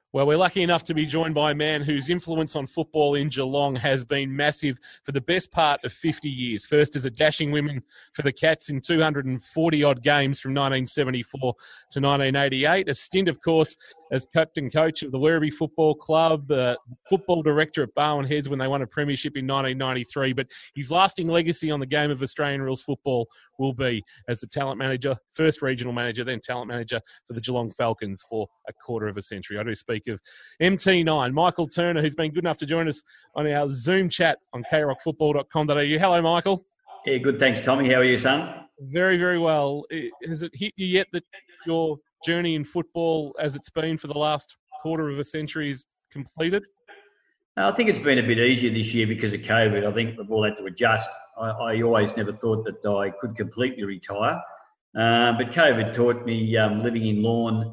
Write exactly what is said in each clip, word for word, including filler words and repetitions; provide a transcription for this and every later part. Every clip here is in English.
Well, we're lucky enough to be joined by a man whose influence on football in Geelong has been massive for the best part of fifty years. First as a dashing woman for the Cats in two hundred forty-odd games from nineteen seventy-four to nineteen eighty-eight. A stint, of course, as captain coach of the Werribee Football Club, uh, football director at Barwon Heads when they won a premiership in nineteen ninety-three. But his lasting legacy on the game of Australian rules football will be as the talent manager, first regional manager, then talent manager for the Geelong Falcons for a quarter of a century. I do speak of M T nine, Michael Turner, who's been good enough to join us on our Zoom chat on k rock football dot com dot a u. Hello, Michael. Yeah, good. Thanks, Tommy. How are you, son? Very, very well. Has it hit you yet that your journey in football, as it's been for the last quarter of a century, is completed? I think it's been a bit easier this year because of COVID. I think we've all had to adjust. I, I always never thought that I could completely retire. Uh, but COVID taught me um, living in Lorne.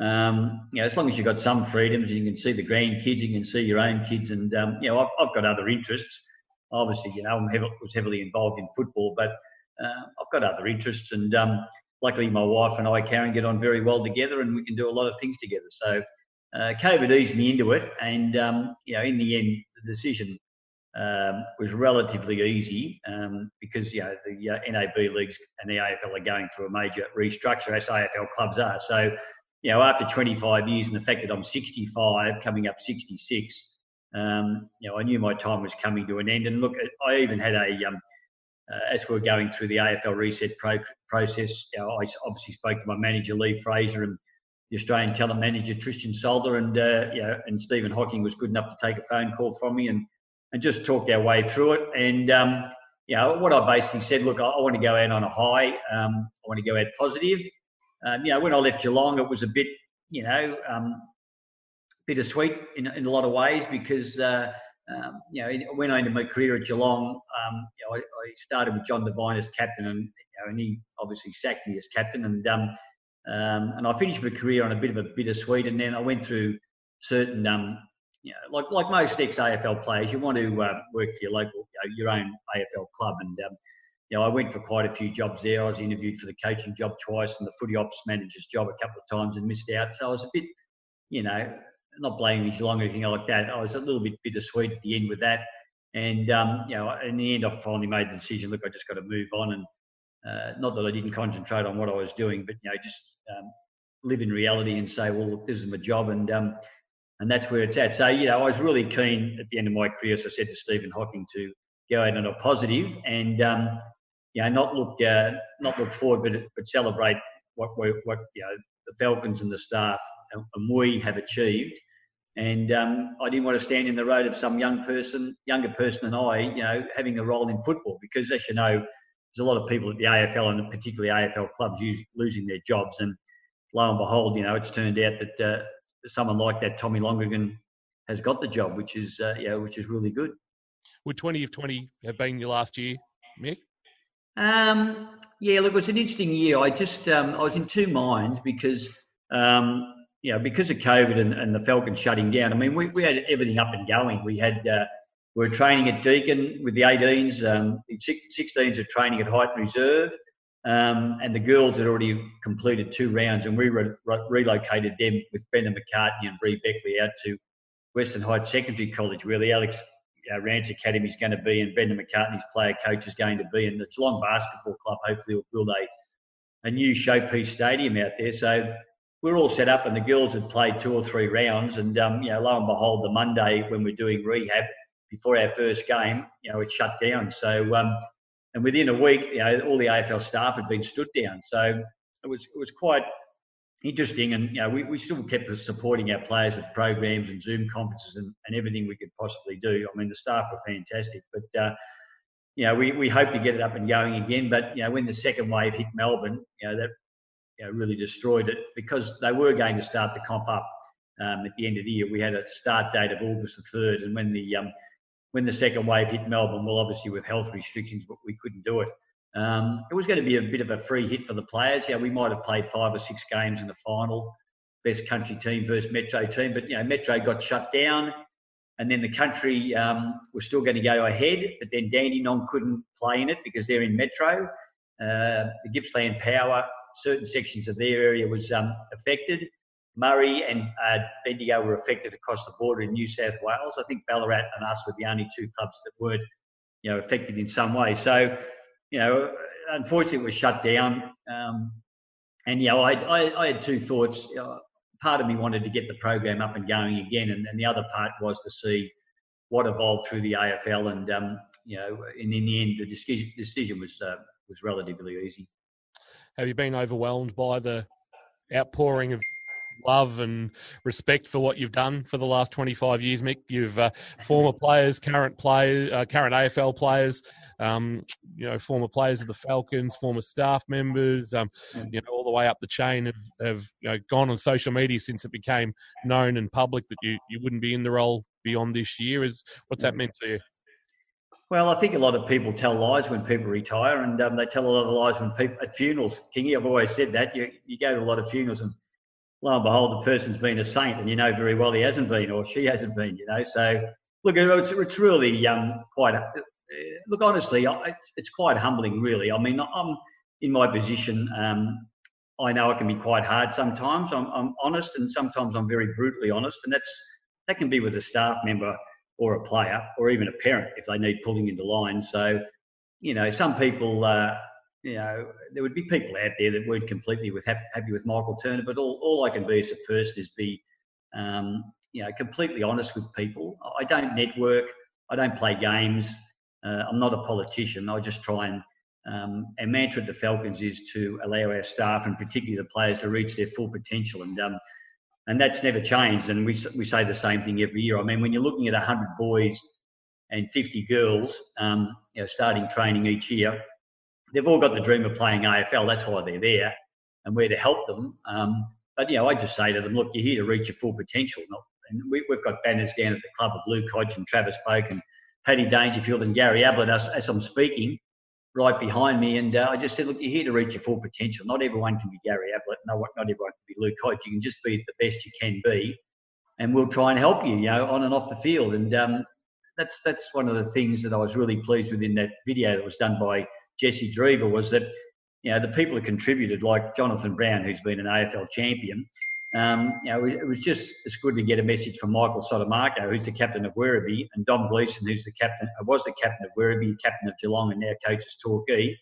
Um, you know, as long as you've got some freedoms, you can see the grandkids, you can see your own kids, and um, you know, I've, I've got other interests. Obviously, you know, I heavily, was heavily involved in football, but uh, I've got other interests, and um, luckily, my wife and I, Karen, get on very well together, and we can do a lot of things together. So, uh, COVID eased me into it, and um, you know, in the end, the decision um, was relatively easy um, because you know the uh, N A B leagues and the A F L are going through a major restructure, as A F L clubs are. So. You know, after twenty-five years and the fact that I'm sixty-five, coming up sixty-six, um, you know, I knew my time was coming to an end. And look, I even had a, um, uh, as we were going through the A F L reset pro- process, you know, I obviously spoke to my manager, Lee Fraser, and the Australian talent manager, Tristan Solder, and, uh, you know, and Stephen Hocking was good enough to take a phone call from me and, and just talked our way through it. And, um, you know, what I basically said, look, I, I want to go out on a high. Um, I want to go out positive. Um, you know, when I left Geelong, it was a bit, you know, um, bittersweet in, in a lot of ways because, uh, um, you know, when I ended my career at Geelong, um, you know, I, I started with John Devine as captain, and, you know, and he obviously sacked me as captain, and um, um, and I finished my career on a bit of a bittersweet, and then I went through certain, um, you know, like like most ex-A F L players, you want to uh, work for your local, you know, your own A F L club, and um, you know, I went for quite a few jobs there. I was interviewed for the coaching job twice and the footy ops manager's job a couple of times and missed out. So I was a bit, you know, not blaming Geelong or anything like that. I was a little bit bittersweet at the end with that. And, um, you know, in the end, I finally made the decision, look, I just got to move on. And uh, not that I didn't concentrate on what I was doing, but, you know, just um, live in reality and say, well, look, this is my job. And um, and that's where it's at. So, you know, I was really keen at the end of my career, as I said to Stephen Hocking, to go out on a positive and, um, you know, not look uh, not look forward, but but celebrate what we what you know the Falcons and the staff and, and we have achieved. And um, I didn't want to stand in the road of some young person, younger person than I, you know, having a role in football because, as you know, there's a lot of people at the A F L and particularly A F L clubs losing their jobs. And lo and behold, you know, it's turned out that uh, someone like that, Tommy Lonergan, has got the job, which is uh, you know, which is really good. Would twenty of twenty have been your last year, Mick? Um, yeah, look, it was an interesting year. I just, um, I was in two minds because, um, you know, because of COVID and, and the Falcons shutting down. I mean, we, we had everything up and going. We had, uh, we were training at Deakin with the eighteens, um, the sixteens are training at Heighton Reserve, um, and the girls had already completed two rounds, and we re- re- relocated them with Brendan McCartney and Bree Beckley out to Western Heights Secondary College, where the Alex Uh, Rance Academy is going to be, and Brendan McCartney's player coach is going to be, and the Geelong Basketball Club hopefully will build a, a new showpiece stadium out there. So we're all set up, and the girls had played two or three rounds, and um, you know, lo and behold, the Monday when we're doing rehab before our first game, you know, it shut down. So um, and within a week, you know, all the A F L staff had been stood down. So it was it was quite interesting, and you know, we, we still kept supporting our players with programs and Zoom conferences and, and everything we could possibly do. I mean, the staff were fantastic, but uh, you know, we, we hope to get it up and going again. But you know, when the second wave hit Melbourne, you know, that you know, really destroyed it because they were going to start the comp up um, at the end of the year. We had a start date of August the third, and when the um, when the second wave hit Melbourne, well, obviously with health restrictions, but we couldn't do it. Um, it was going to be a bit of a free hit for the players. Yeah, we might have played five or six games in the final, best country team versus Metro team, but you know, Metro got shut down, and then the country um, was still going to go ahead, but then Dandenong couldn't play in it because they're in Metro. Uh, the Gippsland Power, certain sections of their area was um, affected, Murray and uh, Bendigo were affected across the border in New South Wales. I think Ballarat and us were the only two clubs that weren't, you know, affected in some way. So, you know, unfortunately, it was shut down. Um, and, you know, I, I, I had two thoughts. You know, part of me wanted to get the program up and going again, and, and the other part was to see what evolved through the A F L. And, um, you know, and in the end, the decision, decision was uh, was relatively easy. Have you been overwhelmed by the outpouring of love and respect for what you've done for the last twenty-five years, Mick? You've uh, former players, current players, uh, current A F L players, um, you know, former players of the Falcons, former staff members, um, you know, all the way up the chain have, have you know, gone on social media since it became known and public that you, you wouldn't be in the role beyond this year. Is what's that meant to you? Well, I think a lot of people tell lies when people retire, and um, they tell a lot of lies when people at funerals. Kingy, I've always said that. You you go to a lot of funerals, and lo and behold, the person's been a saint, and you know very well he hasn't been, or she hasn't been. You know, so look, it's, it's really um, quite. Uh, look, honestly, it's, it's quite humbling, really. I mean, I'm in my position. Um, I know it can be quite hard sometimes. I'm, I'm honest, and sometimes I'm very brutally honest, and that's that can be with a staff member or a player, or even a parent if they need pulling into line. So, you know, some people, uh, you know, there would be people out there that weren't completely with happy, happy with Michael Turner, but all, all I can be as a person is be, um, you know, completely honest with people. I don't network. I don't play games. Uh, I'm not a politician. I just try and, um, our mantra at the Falcons is to allow our staff and particularly the players to reach their full potential. And, um, And that's never changed. And we we say the same thing every year. I mean, when you're looking at one hundred boys and fifty girls, um, you know, starting training each year, they've all got the dream of playing A F L. That's why they're there, and we're to help them. Um, but, you know, I just say to them, look, you're here to reach your full potential. And we, we've got banners down at the club of Luke Hodge and Travis Boak and Paddy Dangerfield and Gary Ablett as, as I'm speaking, right behind me. And uh, I just said, look, you're here to reach your full potential. Not everyone can be Gary Ablett. No, not everyone can be Luke Hodge. You can just be the best you can be, and we'll try and help you, you know, on and off the field. And um, that's that's one of the things that I was really pleased with in that video that was done by Jesse Drever was that, you know, the people that contributed, like Jonathan Brown, who's been an A F L champion, um, you know, it was just as good to get a message from Michael Sotomaco, who's the captain of Werribee, and Dom Gleeson, who's the captain, was the captain of Werribee, captain of Geelong, and now coaches Torquay,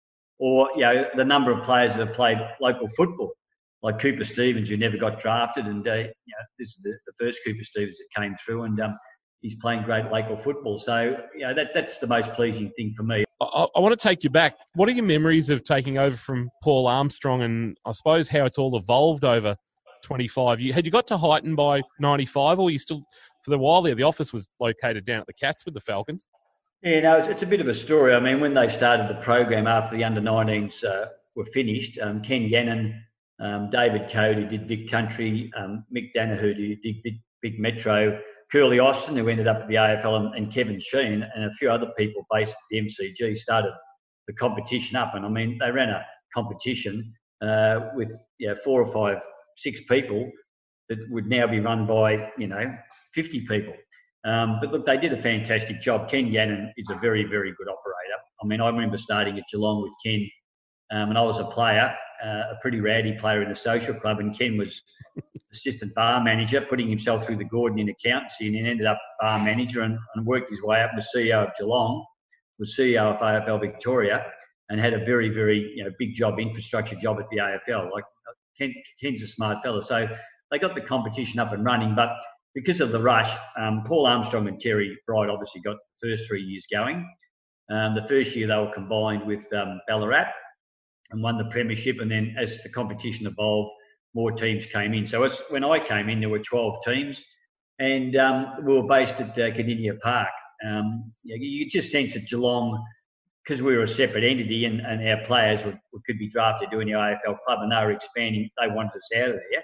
or, you know, the number of players that have played local football, like Cooper Stevens, who never got drafted, and uh, you know, this is the, the first Cooper Stevens that came through, and um, he's playing great local football. So, you know, that that's the most pleasing thing for me. I, I want to take you back. What are your memories of taking over from Paul Armstrong, and I suppose how it's all evolved over twenty-five years? Had you got to Highton by ninety-five, or you still, for the while there, the office was located down at the Cats with the Falcons? Yeah, no, it's, it's a bit of a story. I mean, when they started the program after the under nineteens uh, were finished, um, Ken Gannon, um, David Code, who did Vic Country, um, Mick Danaher, who did Vic, Vic Metro, Curly Austin, who ended up at the A F L, and, and Kevin Sheen, and a few other people based at the M C G started the competition up. And I mean, they ran a competition uh, with, you know, four or five, six people that would now be run by, you know, fifty people. Um, but look, they did a fantastic job. Ken Gannon is a very, very good operator. I mean, I remember starting at Geelong with Ken, um, and I was a player, uh, a pretty rowdy player in the social club, and Ken was assistant bar manager, putting himself through the Gordon in accountancy, and then ended up bar manager and, and worked his way up as C E O of Geelong, was C E O of A F L Victoria, and had a very, very, you know, big job, infrastructure job at the A F L. Like, Ken, Ken's a smart fella. So they got the competition up and running, but because of the rush, um, Paul Armstrong and Terry Bright obviously got the first three years going. Um, the first year they were combined with um, Ballarat and won the premiership, and then as the competition evolved, more teams came in. So as, when I came in, there were twelve teams, and um, we were based at uh, Cardinia Park. Um, you, you could just sense that Geelong, because we were a separate entity and, and our players would, could be drafted to any A F L club, and they were expanding, they wanted us out of there.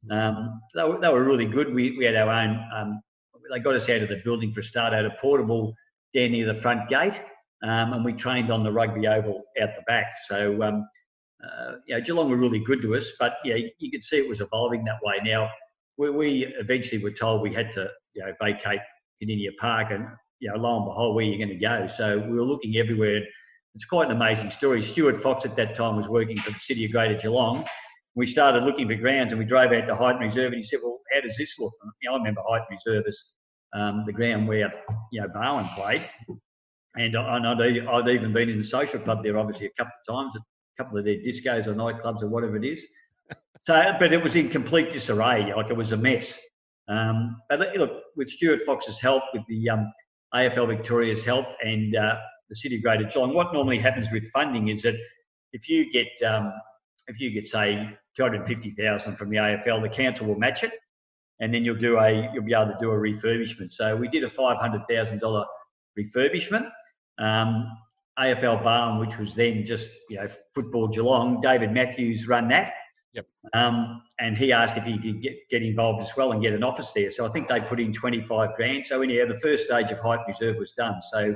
Um, they, were, they were really good. We, we had our own, um, they got us out of the building for a start, out of portable down near the front gate, um, and we trained on the rugby oval out the back. So, um, uh, you know, Geelong were really good to us, but yeah, you, you could see it was evolving that way. Now, we, we eventually were told we had to, you know, vacate Cardinia Park, and, you know, lo and behold, where are you going to go? So we were looking everywhere. It's quite an amazing story. Stuart Fox at that time was working for the City of Greater Geelong We started looking for grounds, and we drove out to Highton Reserve, and he said, well, how does this look? And, you know, I remember Highton Reserve as um, the ground where, you know, Bowen played. And, and I'd, I'd even been in the social club there, obviously, a couple of times, a couple of their discos or nightclubs or whatever it is. So, but it was in complete disarray, like it was a mess. Um, but look, with Stuart Fox's help, with the um, A F L Victoria's help, and uh, the City of Greater Geelong, what normally happens with funding is that if you get, um, if you get say two hundred fifty thousand from the A F L, the council will match it, and then you'll do a, you'll be able to do a refurbishment. So we did a five hundred thousand dollar refurbishment. Um, A F L Barn, which was then just, you know, Football Geelong, David Matthews run that. Yep. Um, and he asked if he could get, get involved as well and get an office there. So I think they put in twenty-five grand. So anyhow, the first stage of Highton Reserve was done. So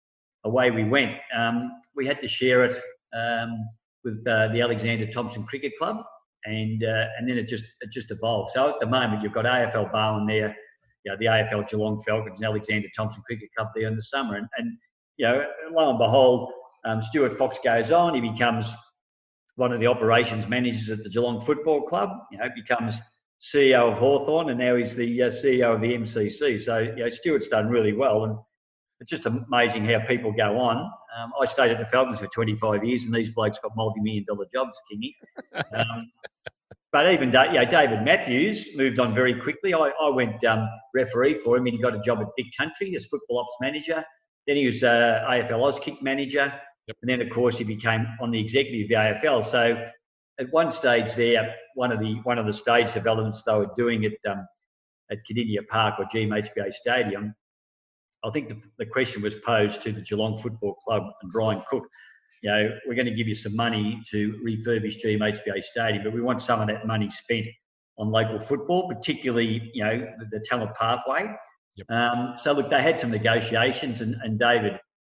away we went. Um, we had to share it um, with uh, the Alexander Thompson Cricket Club, and uh, and then it just it just evolved. So at the moment you've got A F L Barwon there, you know, the A F L Geelong Falcons and Alexander Thompson Cricket Club there in the summer, and, and you know, lo and behold, um, Stuart Fox goes on. He becomes one of the operations managers at the Geelong Football Club. You know, becomes C E O of Hawthorn, and now he's the uh, C E O of the M C C. So, you know, Stuart's done really well, and it's just amazing how people go on. Um, I stayed at the Falcons for twenty-five years, and these blokes got multi-million dollar jobs, Kingy. Um, but even, you know, David Matthews moved on very quickly. I, I went um, referee for him, and he got a job at Vic Country as football ops manager. Then he was uh, A F L Auskick manager. Yep. And then, of course, he became on the executive of the A F L. So at one stage there, one of the one of the stage developments they were doing at um, at Cardinia Park or G M H B A Stadium, I think the, the question was posed to the Geelong Football Club and Brian Cook. You know, we're going to give you some money to refurbish G M H B A Stadium, but we want some of that money spent on local football, particularly, you know, the, the talent pathway. Yep. Um, so, look, they had some negotiations, and, and David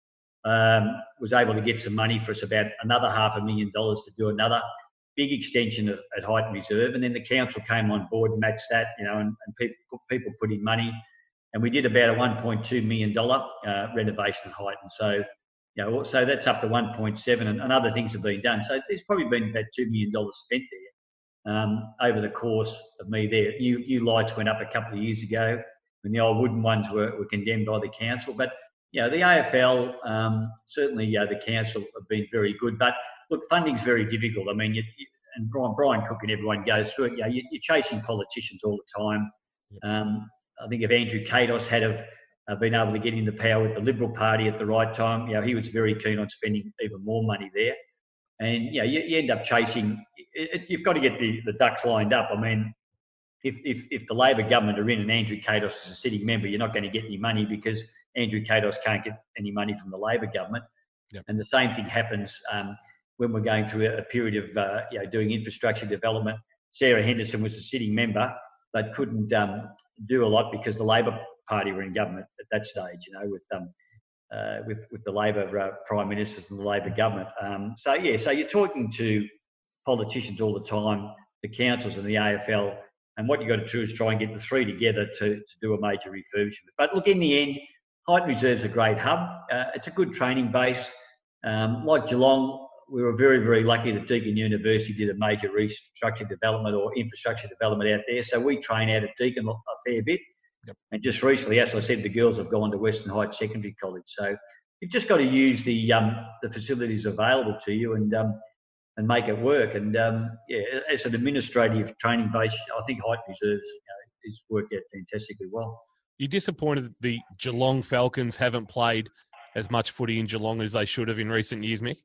um, was able to get some money for us, about another half a million dollars, to do another big extension of, at Highton Reserve. And then the council came on board and matched that, you know, and, and people, people put in money. And we did about a one point two million dollars uh, renovation at Highton. So, you know, so that's up to one point seven, and, and other things have been done. So there's probably been about two million dollars spent there um, over the course of me there. New, new lights went up a couple of years ago when the old wooden ones were, were condemned by the council. But, you know, the A F L, um, certainly uh, the council have been very good. But, look, funding's very difficult. I mean, you, you, and Brian, Brian Cook and everyone goes through it. You know, you, you're chasing politicians all the time. Um, I think if Andrew Kados had have, uh, been able to get into power with the Liberal Party at the right time, you know, he was very keen on spending even more money there. And, you know, you, you end up chasing, it, it, you've got to get the, the ducks lined up. I mean, if, if, if the Labor government are in and Andrew Kados is a sitting member, you're not going to get any money because Andrew Kados can't get any money from the Labor government. Yep. And the same thing happens um, when we're going through a, a period of, uh, you know, doing infrastructure development. Sarah Henderson was a sitting member, but couldn't um, do a lot because the Labor Party were in government at that stage, you know, with um, uh, with with the Labor uh, Prime Ministers and the Labor government. Um, so, yeah, so you're talking to politicians all the time, the councils and the A F L, and what you've got to do is try and get the three together to, to do a major refurbishment. But, look, in the end, Highton Reserve's a great hub. Uh, it's a good training base. Um, like Geelong, we were very, very lucky that Deakin University did a major restructure development or infrastructure development out there. So we train out at Deakin a fair bit. Yep. And just recently, as I said, the girls have gone to Western Heights Secondary College. So you've just got to use the um, the facilities available to you and um, and make it work. And um, yeah, as an administrative training base, I think Highton Reserves, you know, is worked out fantastically well. You're disappointed that the Geelong Falcons haven't played as much footy in Geelong as they should have in recent years, Mick?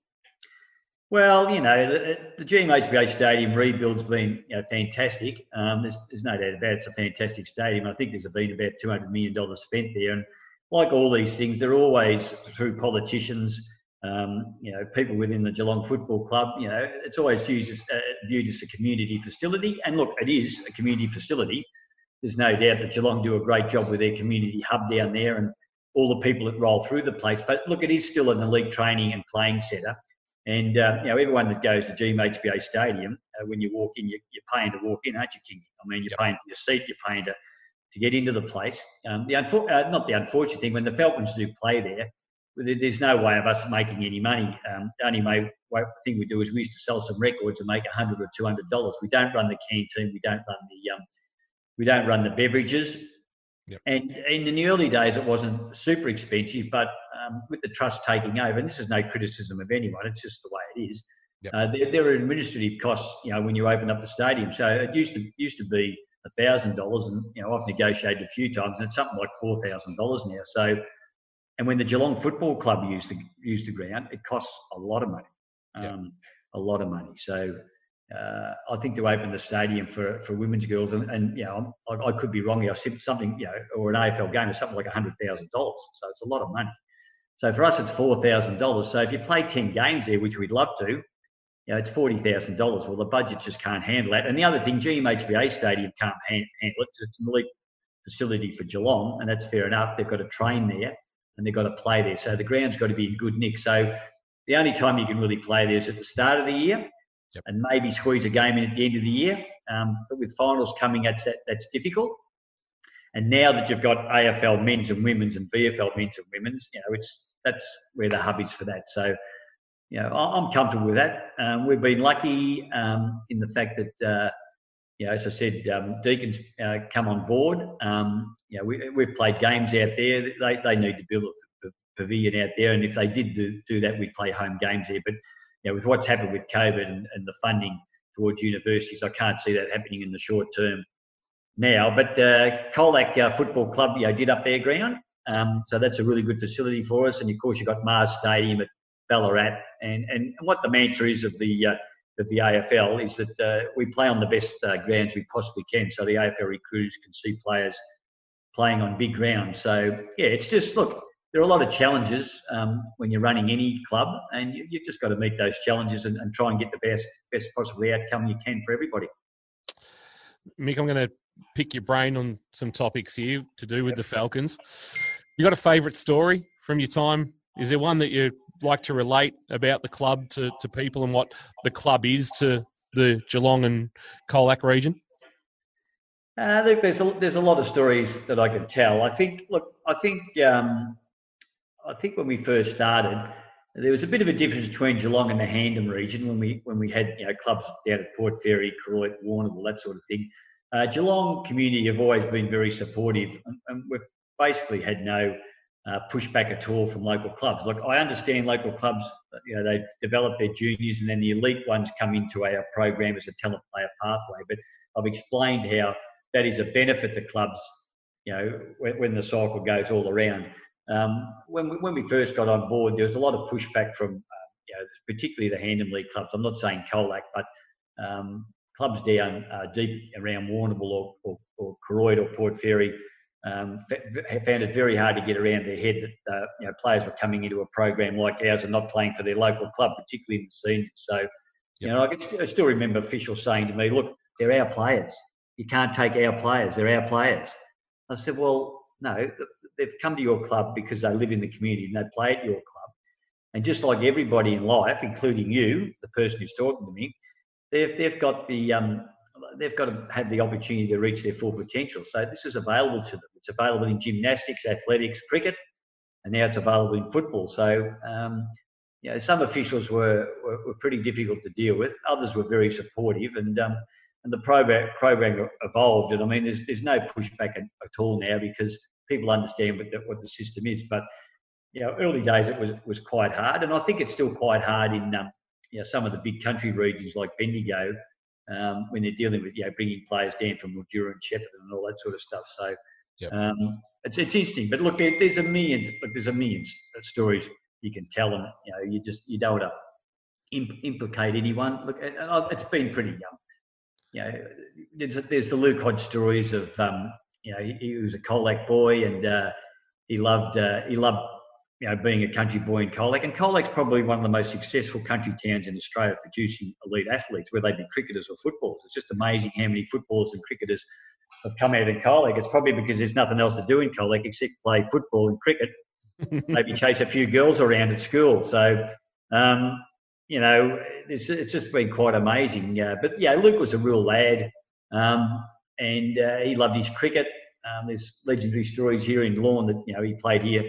Well, you know, the, the G M H B A Stadium rebuild's been, you know, fantastic. Um, there's, there's no doubt about it. It's a fantastic stadium. I think there's been about two hundred million dollars spent there. And like all these things, they're always through politicians, um, you know, people within the Geelong Football Club. You know, it's always used as, uh, viewed as a community facility. And look, it is a community facility. There's no doubt that Geelong do a great job with their community hub down there and all the people that roll through the place. But look, it is still an elite training and playing centre. And, uh, you know, everyone that goes to G M H B A Stadium, uh, when you walk in, you, you're paying to walk in, aren't you, King? I mean, you're yep. paying for your seat, you're paying to, to get into the place. Um, the unfor- uh, Not the unfortunate thing, when the Falcons do play there, there's no way of us making any money. Um, the only way, thing we do is we used to sell some records and make a hundred or two hundred dollars. We don't run the canteen. We don't run the um, we don't run the beverages. Yep. And, and in the early days, it wasn't super expensive, but um, with the trust taking over, and this is no criticism of anyone, it's just the way it is. Yep. Uh, there, there are administrative costs, you know, when you open up the stadium. So it used to used to be a thousand dollars, and you know I've negotiated a few times, and it's something like four thousand dollars now. So, and when the Geelong Football Club used to use the ground, it costs a lot of money, um, Yep. a lot of money. So. Uh, I think to open the stadium for, for women's girls, and, and you know, I, I could be wrong here. I said something, you know, or an A F L game is something like a hundred thousand dollars. So it's a lot of money. So for us, it's four thousand dollars. So if you play ten games there, which we'd love to, you know, it's forty thousand dollars. Well, the budget just can't handle that. And the other thing, G M H B A Stadium can't hand, handle it. It's an elite facility for Geelong, and that's fair enough. They've got to train there and they've got to play there. So the ground's got to be in good nick. So the only time you can really play there is at the start of the year. Yep. And maybe squeeze a game in at the end of the year. Um, but with finals coming, that's that, that's difficult. And now that you've got A F L men's and women's and V F L men's and women's, you know, it's that's where the hub is for that. So, you know, I'm comfortable with that. Um, we've been lucky um, in the fact that, uh, you know, as I said, um, Deacon's uh, come on board. Um, you know, we, we've played games out there. They they need to build a pavilion out there, and if they did do, do that, we'd play home games there. But you know, with what's happened with COVID and, and the funding towards universities, I can't see that happening in the short term now. But uh, Colac uh, Football Club, you know, did up their ground. Um, so that's a really good facility for us. And, of course, you've got Mars Stadium at Ballarat. And, and what the mantra is of the uh, of the A F L is that uh, we play on the best uh, grounds we possibly can. So the A F L recruiters can see players playing on big grounds. So, yeah, it's just, look, there are a lot of challenges um, when you're running any club, and you, you've just got to meet those challenges and, and try and get the best best possible outcome you can for everybody. Mick, I'm going to pick your brain on some topics here to do with the Falcons. You got a favourite story from your time? Is there one that you like to relate about the club to, to people and what the club is to the Geelong and Colac region? Uh, look, there's a, there's a lot of stories that I could tell. I think, look, I think... Um, I think when we first started, there was a bit of a difference between Geelong and the Handham region when we when we had you know clubs down at Port Fairy, Koroit, Warrnambool, that sort of thing. Uh, Geelong community have always been very supportive, and, and we've basically had no uh, pushback at all from local clubs. Like I understand local clubs, you know, they develop their juniors, and then the elite ones come into our program as a talent player pathway. But I've explained how that is a benefit to clubs, you know, when, when the cycle goes all around. Um, when, we, when we first got on board, there was a lot of pushback from, uh, you know, particularly the Handham League clubs. I'm not saying Colac, but um, clubs down uh, deep around Warrnambool or, or, or Koroit or Port Fairy um, f- found it very hard to get around their head that uh, you know, players were coming into a program like ours and not playing for their local club, particularly in the seniors. So, yep. you know, I, can st- I still remember officials saying to me, look, they're our players. You can't take our players. They're our players. I said, well, no, they've come to your club because they live in the community and they play at your club. And just like everybody in life, including you, the person who's talking to me, they've they've got the um, they've got to have the opportunity to reach their full potential. So this is available to them. It's available in gymnastics, athletics, cricket, and now it's available in football. So um, you know, some officials were, were were pretty difficult to deal with. Others were very supportive, and um, and the program program evolved. And I mean, there's there's no pushback at, at all now because people understand what the, what the system is. But, you know, early days it was was quite hard. And I think it's still quite hard in, um, you know, some of the big country regions like Bendigo um, when they're dealing with, you know, bringing players down from Mildura and Shepparton and all that sort of stuff. So yep. um, it's, it's interesting. But look, there, there's a millions, look, there's a million stories you can tell them. You know, you just, you don't want to imp- implicate anyone. Look, it, it's been pretty, um, you know, there's, there's the Luke Hodge stories of, um, you know, he, he was a Colac boy, and uh, he loved uh, he loved you know being a country boy in Colac. And Colac's probably one of the most successful country towns in Australia, producing elite athletes, whether they be cricketers or footballers. It's just amazing how many footballers and cricketers have come out in Colac. It's probably because there's nothing else to do in Colac except play football and cricket, maybe chase a few girls around at school. So, um, you know, it's, it's just been quite amazing. Uh, but yeah, Luke was a real lad. Um, And uh, he loved his cricket. Um, there's legendary stories here in Lawn that, you know, he played here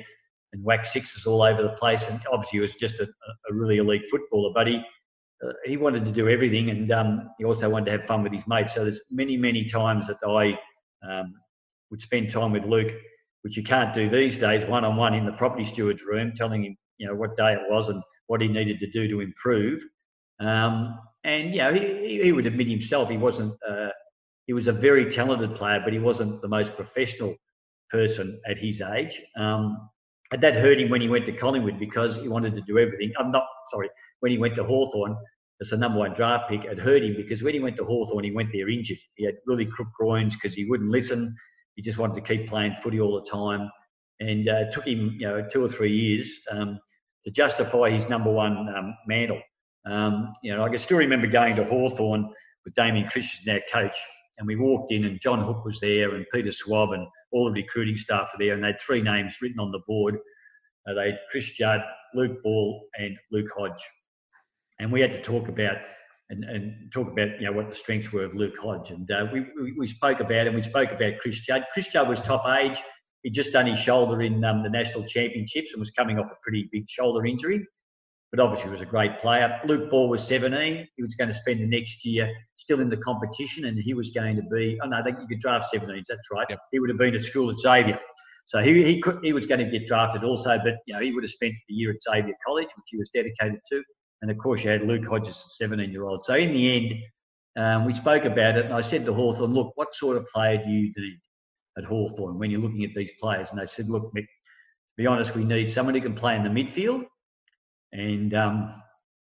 and whack sixes all over the place. And obviously, he was just a, a really elite footballer, but he uh, he wanted to do everything, and um, he also wanted to have fun with his mates. So there's many, many times that I um, would spend time with Luke, which you can't do these days, one-on-one in the property steward's room, telling him, you know, what day it was and what he needed to do to improve. Um, and, you know, he, he would admit himself he wasn't, uh, he was a very talented player, but he wasn't the most professional person at his age. Um, and that hurt him when he went to Collingwood because he wanted to do everything. I'm not, sorry, when he went to Hawthorn as the number one draft pick, it hurt him because when he went to Hawthorn, he went there injured. He had really crook groins because he wouldn't listen. He just wanted to keep playing footy all the time. And uh, it took him, you know, two or three years um, to justify his number one um, mantle. Um, you know, I can still remember going to Hawthorn with Damien Christensen, our coach, and we walked in and John Hook was there and Peter Swab and all the recruiting staff were there, and they had three names written on the board. Uh, they had Chris Judd, Luke Ball and Luke Hodge. And we had to talk about and, and talk about, you know, what the strengths were of Luke Hodge. And uh, we, we, we spoke about it. We spoke about Chris Judd. Chris Judd was top age. He'd just done his shoulder in um, the national championships and was coming off a pretty big shoulder injury. But obviously he was a great player. Luke Ball was seventeen. He was going to spend the next year still in the competition, and he was going to be, oh no, I think you could draft seventeens, that's right. Yep. He would have been at school at Xavier. So he he, could, he was going to get drafted also, but you know, he would have spent the year at Xavier College, which he was dedicated to. And of course you had Luke Hodges, a seventeen-year-old. So in the end, um, we spoke about it, and I said to Hawthorn, look, what sort of player do you need at Hawthorn when you're looking at these players? And they said, look, Mick, to be honest, we need someone who can play in the midfield. And um,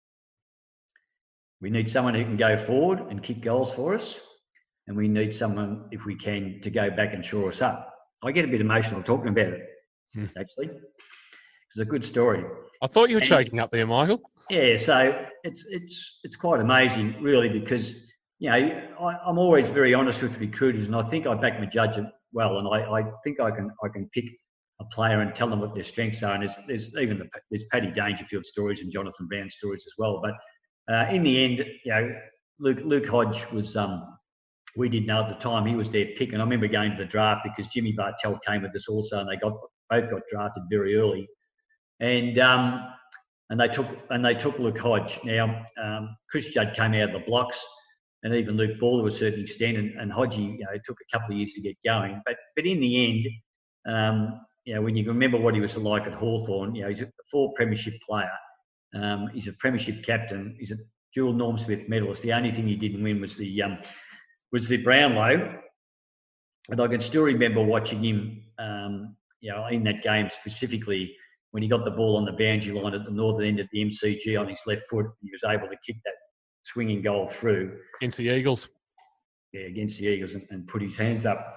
we need someone who can go forward and kick goals for us. And we need someone, if we can, to go back and shore us up. I get a bit emotional talking about it, hmm. actually. It's a good story. I thought you were and, choking up there, Michael. Yeah, so it's it's it's quite amazing, really, because, you know, I, I'm always very honest with recruiters, and I think I back my judgment well, and I, I think I can I can pick a player and tell them what their strengths are. And there's, there's even the, there's Paddy Dangerfield stories and Jonathan Brown stories as well. But uh, in the end, you know, Luke Luke Hodge was, um, we didn't know at the time, he was their pick. And I remember going to the draft because Jimmy Bartell came with us also, and they got both got drafted very early. And um, and they took and they took Luke Hodge. Now um, Chris Judd came out of the blocks, and even Luke Ball to a certain extent, and, and Hodgie, you know, it took a couple of years to get going. But but in the end, um, you know, when you remember what he was like at Hawthorn, you know, he's a four premiership player. Um, he's a premiership captain. He's a dual Norm Smith medalist. The only thing he didn't win was the um, was the Brownlow. And I can still remember watching him, um, you know, in that game specifically when he got the ball on the boundary line at the northern end of the M C G on his left foot. He was able to kick that swinging goal through against the Eagles. Yeah, against the Eagles, and, and put his hands up.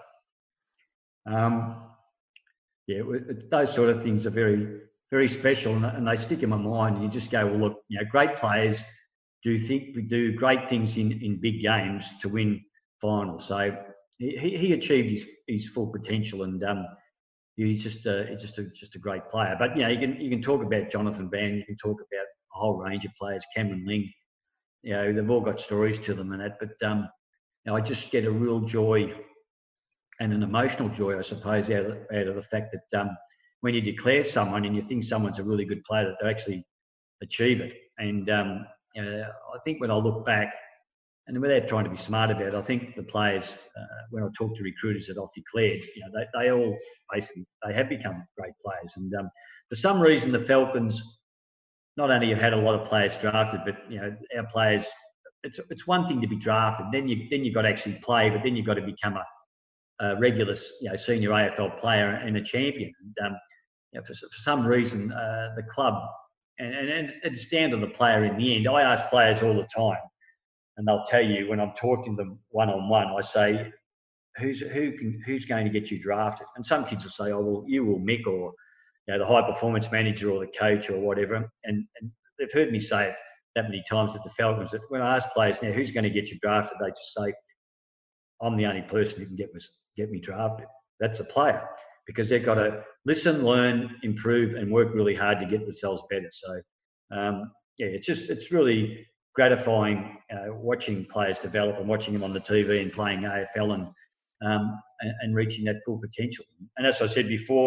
Um, yeah, it, those sort of things are very, very special, and, and they stick in my mind. And you just go, well, look, you know, great players do think we do great things in, in big games to win finals. So he, he achieved his his full potential, and um, he's just a just a just a great player. But you know, you can you can talk about Jonathan Brown, you can talk about a whole range of players, Cameron Ling. You know, they've all got stories to them and that. But um, you know, I just get a real joy and an emotional joy, I suppose, out of, out of the fact that um, when you declare someone and you think someone's a really good player, that they actually achieve it. And um, uh, I think when I look back, and without trying to be smart about it, I think the players, uh, when I talk to recruiters that I've declared, you know, they, they all basically, they have become great players. And um, for some reason, the Falcons not only have had a lot of players drafted, but, you know, our players, it's it's one thing to be drafted, then you then you've got to actually play, but then you've got to become a, a regular, you know, senior A F L player and a champion. And um, you know, for, for some reason, uh, the club, and, and it's down to the player in the end. I ask players all the time, and they'll tell you when I'm talking to them one on one, I say, "Who's who can who's going to get you drafted?" And some kids will say, "Oh, well, you will, Mick, or you know, the high performance manager or the coach or whatever." And, and they've heard me say it that many times at the Falcons that when I ask players now, "Who's going to get you drafted?" they just say, "I'm the only person who can get me get me drafted." That's a player, because they've got to listen, learn, improve, and work really hard to get themselves better. So, um, yeah, it's just it's really gratifying uh, watching players develop and watching them on the T V and playing A F L and, um, and and reaching that full potential. And as I said before,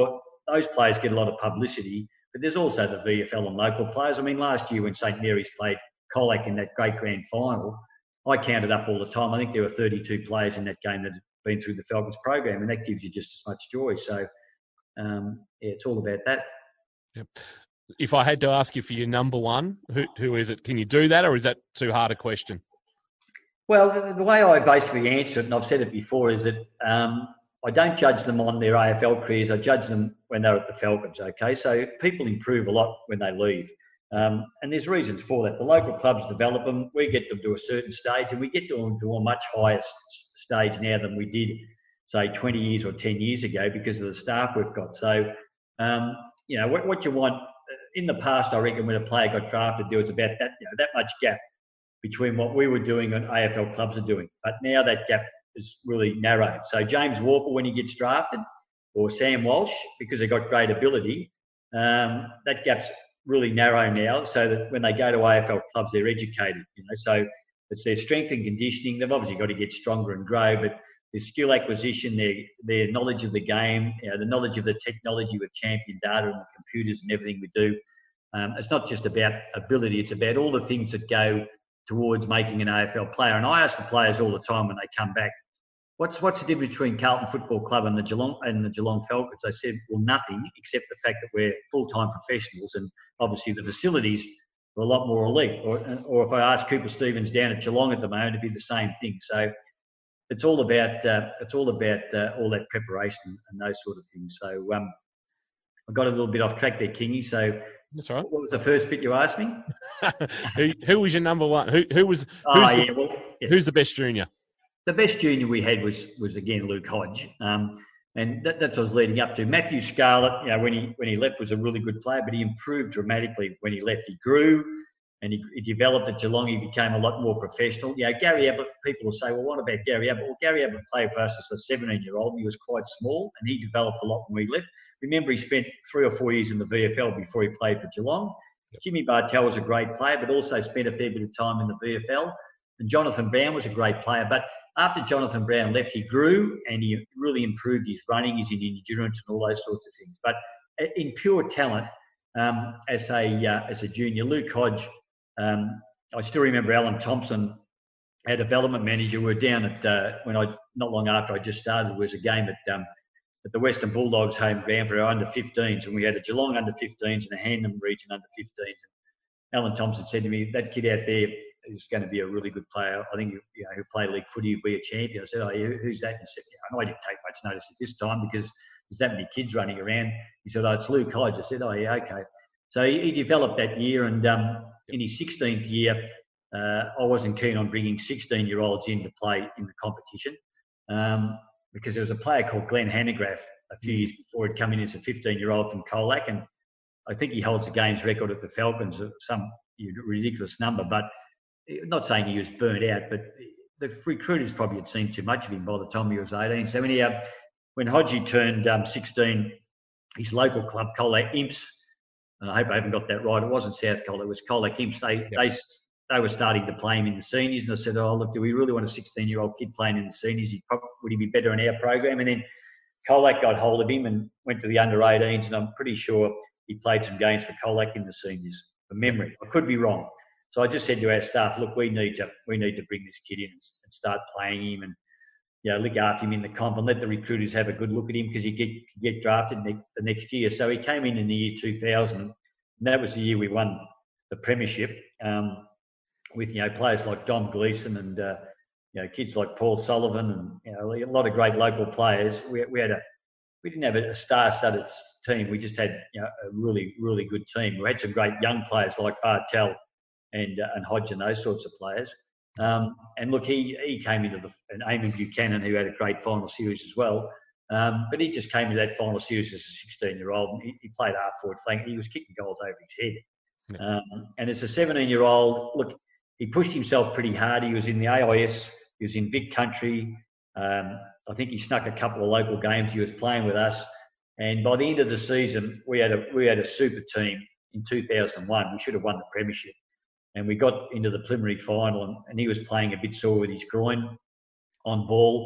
those players get a lot of publicity, but there's also the V F L and local players. I mean, last year when St Mary's played Colac in that great grand final, I counted up all the time. I think there were thirty-two players in that game that had been through the Falcons program, and that gives you just as much joy. So, um, yeah, it's all about that. Yep. If I had to ask you for your number one, who, who is it? Can you do that, or is that too hard a question? Well, the, the way I basically answer it, and I've said it before, is that um, I don't judge them on their A F L careers. I judge them when they're at the Falcons, okay? So people improve a lot when they leave. Um, and there's reasons for that. The local clubs develop them. We get them to a certain stage, and we get them to a much higher stage now than we did, say, twenty years or ten years ago because of the staff we've got. So, um, you know, what, what you want, in the past, I reckon when a player got drafted, there was about that, you know, that much gap between what we were doing and A F L clubs are doing. But now that gap is really narrowed. So James Walker, when he gets drafted, or Sam Walsh, because they've got great ability, um, that gap's really narrow now, so that when they go to A F L clubs, they're educated. You know, so it's their strength and conditioning. They've obviously got to get stronger and grow, but their skill acquisition, their their knowledge of the game, you know, the knowledge of the technology with Champion Data and the computers and everything we do. Um, it's not just about ability; it's about all the things that go towards making an A F L player. And I ask the players all the time when they come back, What's what's the difference between Carlton Football Club and the Geelong and the Geelong Falcons? I said, well, nothing except the fact that we're full-time professionals, and obviously the facilities are a lot more elite. Or, or if I ask Cooper Stevens down at Geelong at the moment, it'd be the same thing. So it's all about uh, it's all about uh, all that preparation and those sort of things. So um, I got a little bit off track there, Kingy. So that's all right. What was the first bit you asked me? who, who was your number one? Who who was? Oh, who's, yeah, the, well, yeah. who's the best junior? The best junior we had was was again Luke Hodge, um, and that, that's what I was leading up to. Matthew Scarlett, you know, when he when he left was a really good player, but he improved dramatically when he left. He grew, and he, he developed at Geelong. He became a lot more professional. You know, Gary Ablett. People will say, well, what about Gary Ablett? Well, Gary Ablett played for us as a seventeen-year-old. He was quite small, and he developed a lot when we left. Remember, he spent three or four years in the V F L before he played for Geelong. Yep. Jimmy Bartel was a great player, but also spent a fair bit of time in the V F L. And Jonathan Brown was a great player, but after Jonathan Brown left, he grew and he really improved his running, his endurance, and all those sorts of things. But in pure talent, um, as a uh, as a junior, Luke Hodge, um, I still remember Alan Thompson, our development manager. We were down at uh, when I not long after I just started. There was a game at um, at the Western Bulldogs home ground for our under fifteens, and we had a Geelong under fifteens and a Handham region under fifteens. Alan Thompson said to me, "That kid out there is going to be a really good player. I think, you know, he'll play league footy, he'll be a champion." I said, "Oh, yeah, who's that?" And he said, "Yeah, I didn't take much notice at this time because there's that many kids running around." He said, "Oh, it's Luke Hodge." I said, "Oh, yeah, okay." So he, he developed that year, and um, in his sixteenth year, uh, I wasn't keen on bringing sixteen-year-olds in to play in the competition um, because there was a player called Glenn Hanegraaff a few years before he'd come in as a fifteen-year-old from Colac, and I think he holds the games record at the Falcons of some ridiculous number, but not saying he was burnt out, but the recruiters probably had seen too much of him by the time he was eighteen. So anyhow, when Hodgie turned um, sixteen, his local club, Colac Imps, and I hope I haven't got that right, it wasn't South Colac, it was Colac Imps, they, yep. they they were starting to play him in the seniors, and I said, "Oh, look, do we really want a sixteen-year-old kid playing in the seniors? He probably, would he be better in our program?" And then Colac got hold of him and went to the under eighteens, and I'm pretty sure he played some games for Colac in the seniors, from memory. I could be wrong. So I just said to our staff, look, we need to we need to bring this kid in and, and start playing him, and you know, look after him in the comp and let the recruiters have a good look at him because he get get drafted ne- the next year. So he came in in the year two thousand, and that was the year we won the premiership um, with you know players like Dom Gleeson and uh, you know kids like Paul Sullivan and you know a lot of great local players. We we had a we didn't have a star-studded team. We just had you know a really really good team. We had some great young players like Bartel and uh, and Hodge and those sorts of players. Um, and look, he he came into the and Eamon Buchanan, who had a great final series as well. Um, but he just came into that final series as a sixteen-year-old, and he, he played half forward flank. He was kicking goals over his head. Yeah. Um, and as a seventeen-year-old, look, he pushed himself pretty hard. He was in the A I S. He was in Vic Country. Um, I think he snuck a couple of local games. He was playing with us. And by the end of the season, we had a we had a super team in two thousand one. We should have won the premiership. And we got into the preliminary final, and, and he was playing a bit sore with his groin on ball.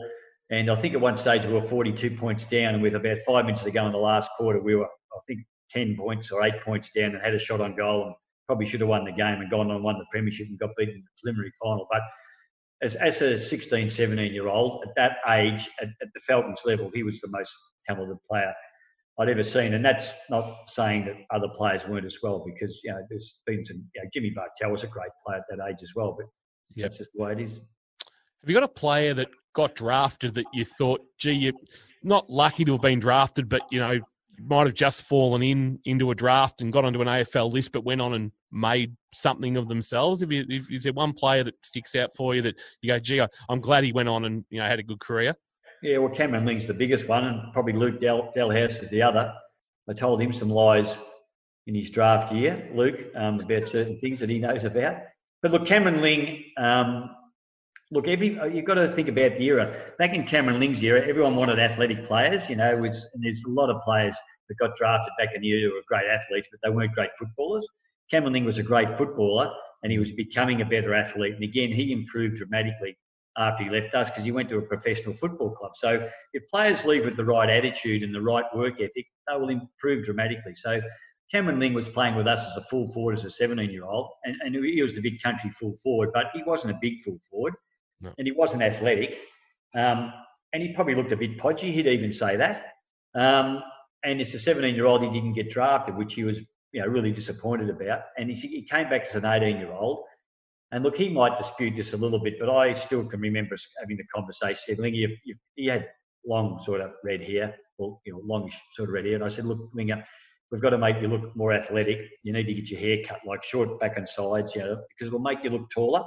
And I think at one stage we were forty-two points down, and with about five minutes to go in the last quarter, we were, I think, ten points or eight points down and had a shot on goal and probably should have won the game and gone on and won the premiership and got beaten in the preliminary final. But as, as a sixteen, seventeen-year-old, at that age, at, at the Falcons level, he was the most talented player I'd ever seen. And that's not saying that other players weren't as well, because, you know, there's been some, you know, Jimmy Bartel was a great player at that age as well, but yep. That's just the way it is. Have you got a player that got drafted that you thought, gee, you're not lucky to have been drafted, but, you know, might have just fallen in into a draft and got onto an A F L list, but went on and made something of themselves? If you, if, is there one player that sticks out for you that you go, gee, I'm glad he went on and, you know, had a good career? Yeah, well, Cameron Ling's the biggest one, and probably Luke Del- Delhouse is the other. I told him some lies in his draft year, Luke, um, about certain things that he knows about. But look, Cameron Ling, um, look, every you've got to think about the era. Back in Cameron Ling's era, everyone wanted athletic players, you know, was, and there's a lot of players that got drafted back in the era who were great athletes, but they weren't great footballers. Cameron Ling was a great footballer, and he was becoming a better athlete. And again, he improved dramatically after he left us, because he went to a professional football club. So if players leave with the right attitude and the right work ethic, they will improve dramatically. So Cameron Ling was playing with us as a full forward as a seventeen-year-old, and, and he was the big country full forward, but he wasn't a big full forward, no. And he wasn't athletic, um, and he probably looked a bit podgy. He'd even say that. Um, and as a seventeen-year-old, he didn't get drafted, which he was, you know, really disappointed about. And he, he came back as an eighteen-year-old. And look, he might dispute this a little bit, but I still can remember having the conversation. He said, Lingy, if, if he had long sort of red hair, or, you know, longish sort of red hair. And I said, look, Linger, we've got to make you look more athletic. You need to get your hair cut like short back and sides, you know, because it'll make you look taller.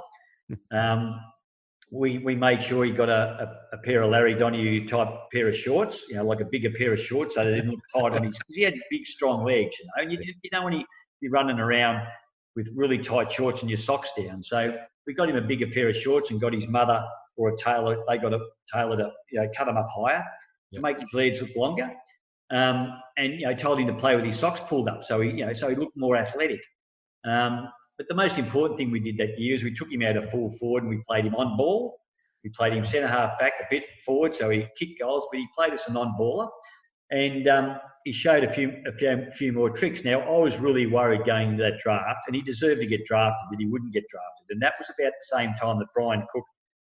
Um, we we made sure he got a, a, a pair of Larry Donoghue type pair of shorts, you know, like a bigger pair of shorts, so they didn't look tight on his, because he had big, strong legs, you know. And you, you know, when he, you're running around with really tight shorts and your socks down. So we got him a bigger pair of shorts and got his mother or a tailor, they got a tailor to, you know, cut him up higher to make his legs look longer. Um, and, you know, told him to play with his socks pulled up. So he, you know, so he looked more athletic. Um, but the most important thing we did that year is we took him out of full forward and we played him on ball. We played him centre half back a bit forward, so he kicked goals, but he played us a non-baller. And um, he showed a few, a few, a few more tricks. Now, I was really worried going into that draft, and he deserved to get drafted, but he wouldn't get drafted. And that was about the same time that Brian Cook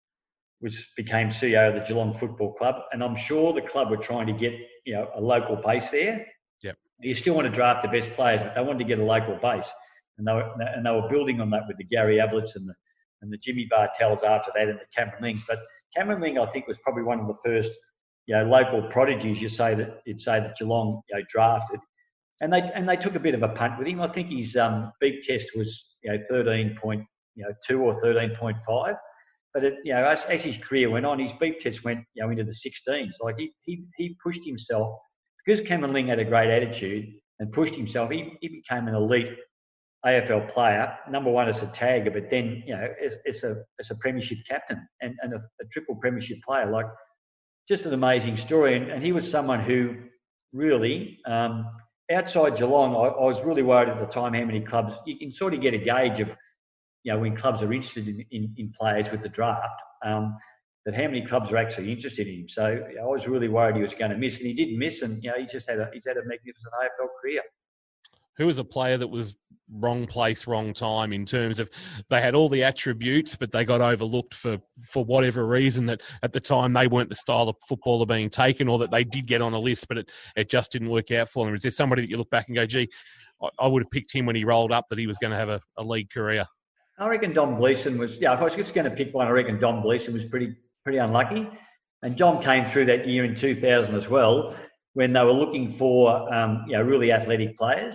was became C E O of the Geelong Football Club. And I'm sure the club were trying to get, you know, a local base there. Yep. You still want to draft the best players, but they wanted to get a local base. And they were, and they were building on that with the Gary Ablets and the, and the Jimmy Bartels after that, and the Cameron Lings. But Cameron Ling, I think, was probably one of the first, you know, local prodigies, you say that you'd say that Geelong, you know, drafted, and they and they took a bit of a punt with him. I think his um, beak test was, you know, thirteen point two or thirteen point five, but it, you know, as, as his career went on, his beak test went, you know, into the sixteens. Like he he he pushed himself, because Cameron Ling had a great attitude and pushed himself. He he became an elite A F L player, number one as a tagger, but then, you know, as, as a as a premiership captain and, and a, a triple premiership player. Like, just an amazing story. And, and he was someone who really, um, outside Geelong, I, I was really worried at the time how many clubs, you can sort of get a gauge of, you know, when clubs are interested in, in, in players with the draft, um, that how many clubs are actually interested in him. So you know, I was really worried he was going to miss, and he didn't miss, and, you know, he's just had a, he's had a magnificent A F L career. Who was a player that was wrong place, wrong time, in terms of they had all the attributes, but they got overlooked for, for whatever reason, that at the time they weren't the style of footballer being taken, or that they did get on a list, but it, it just didn't work out for them? Is there somebody that you look back and go, gee, I, I would have picked him when he rolled up, that he was going to have a, a league career? I reckon Dom Gleeson was, yeah, if I was just going to pick one, I reckon Dom Gleeson was pretty pretty unlucky. And Dom came through that year in two thousand as well, when they were looking for, um, you know, really athletic players.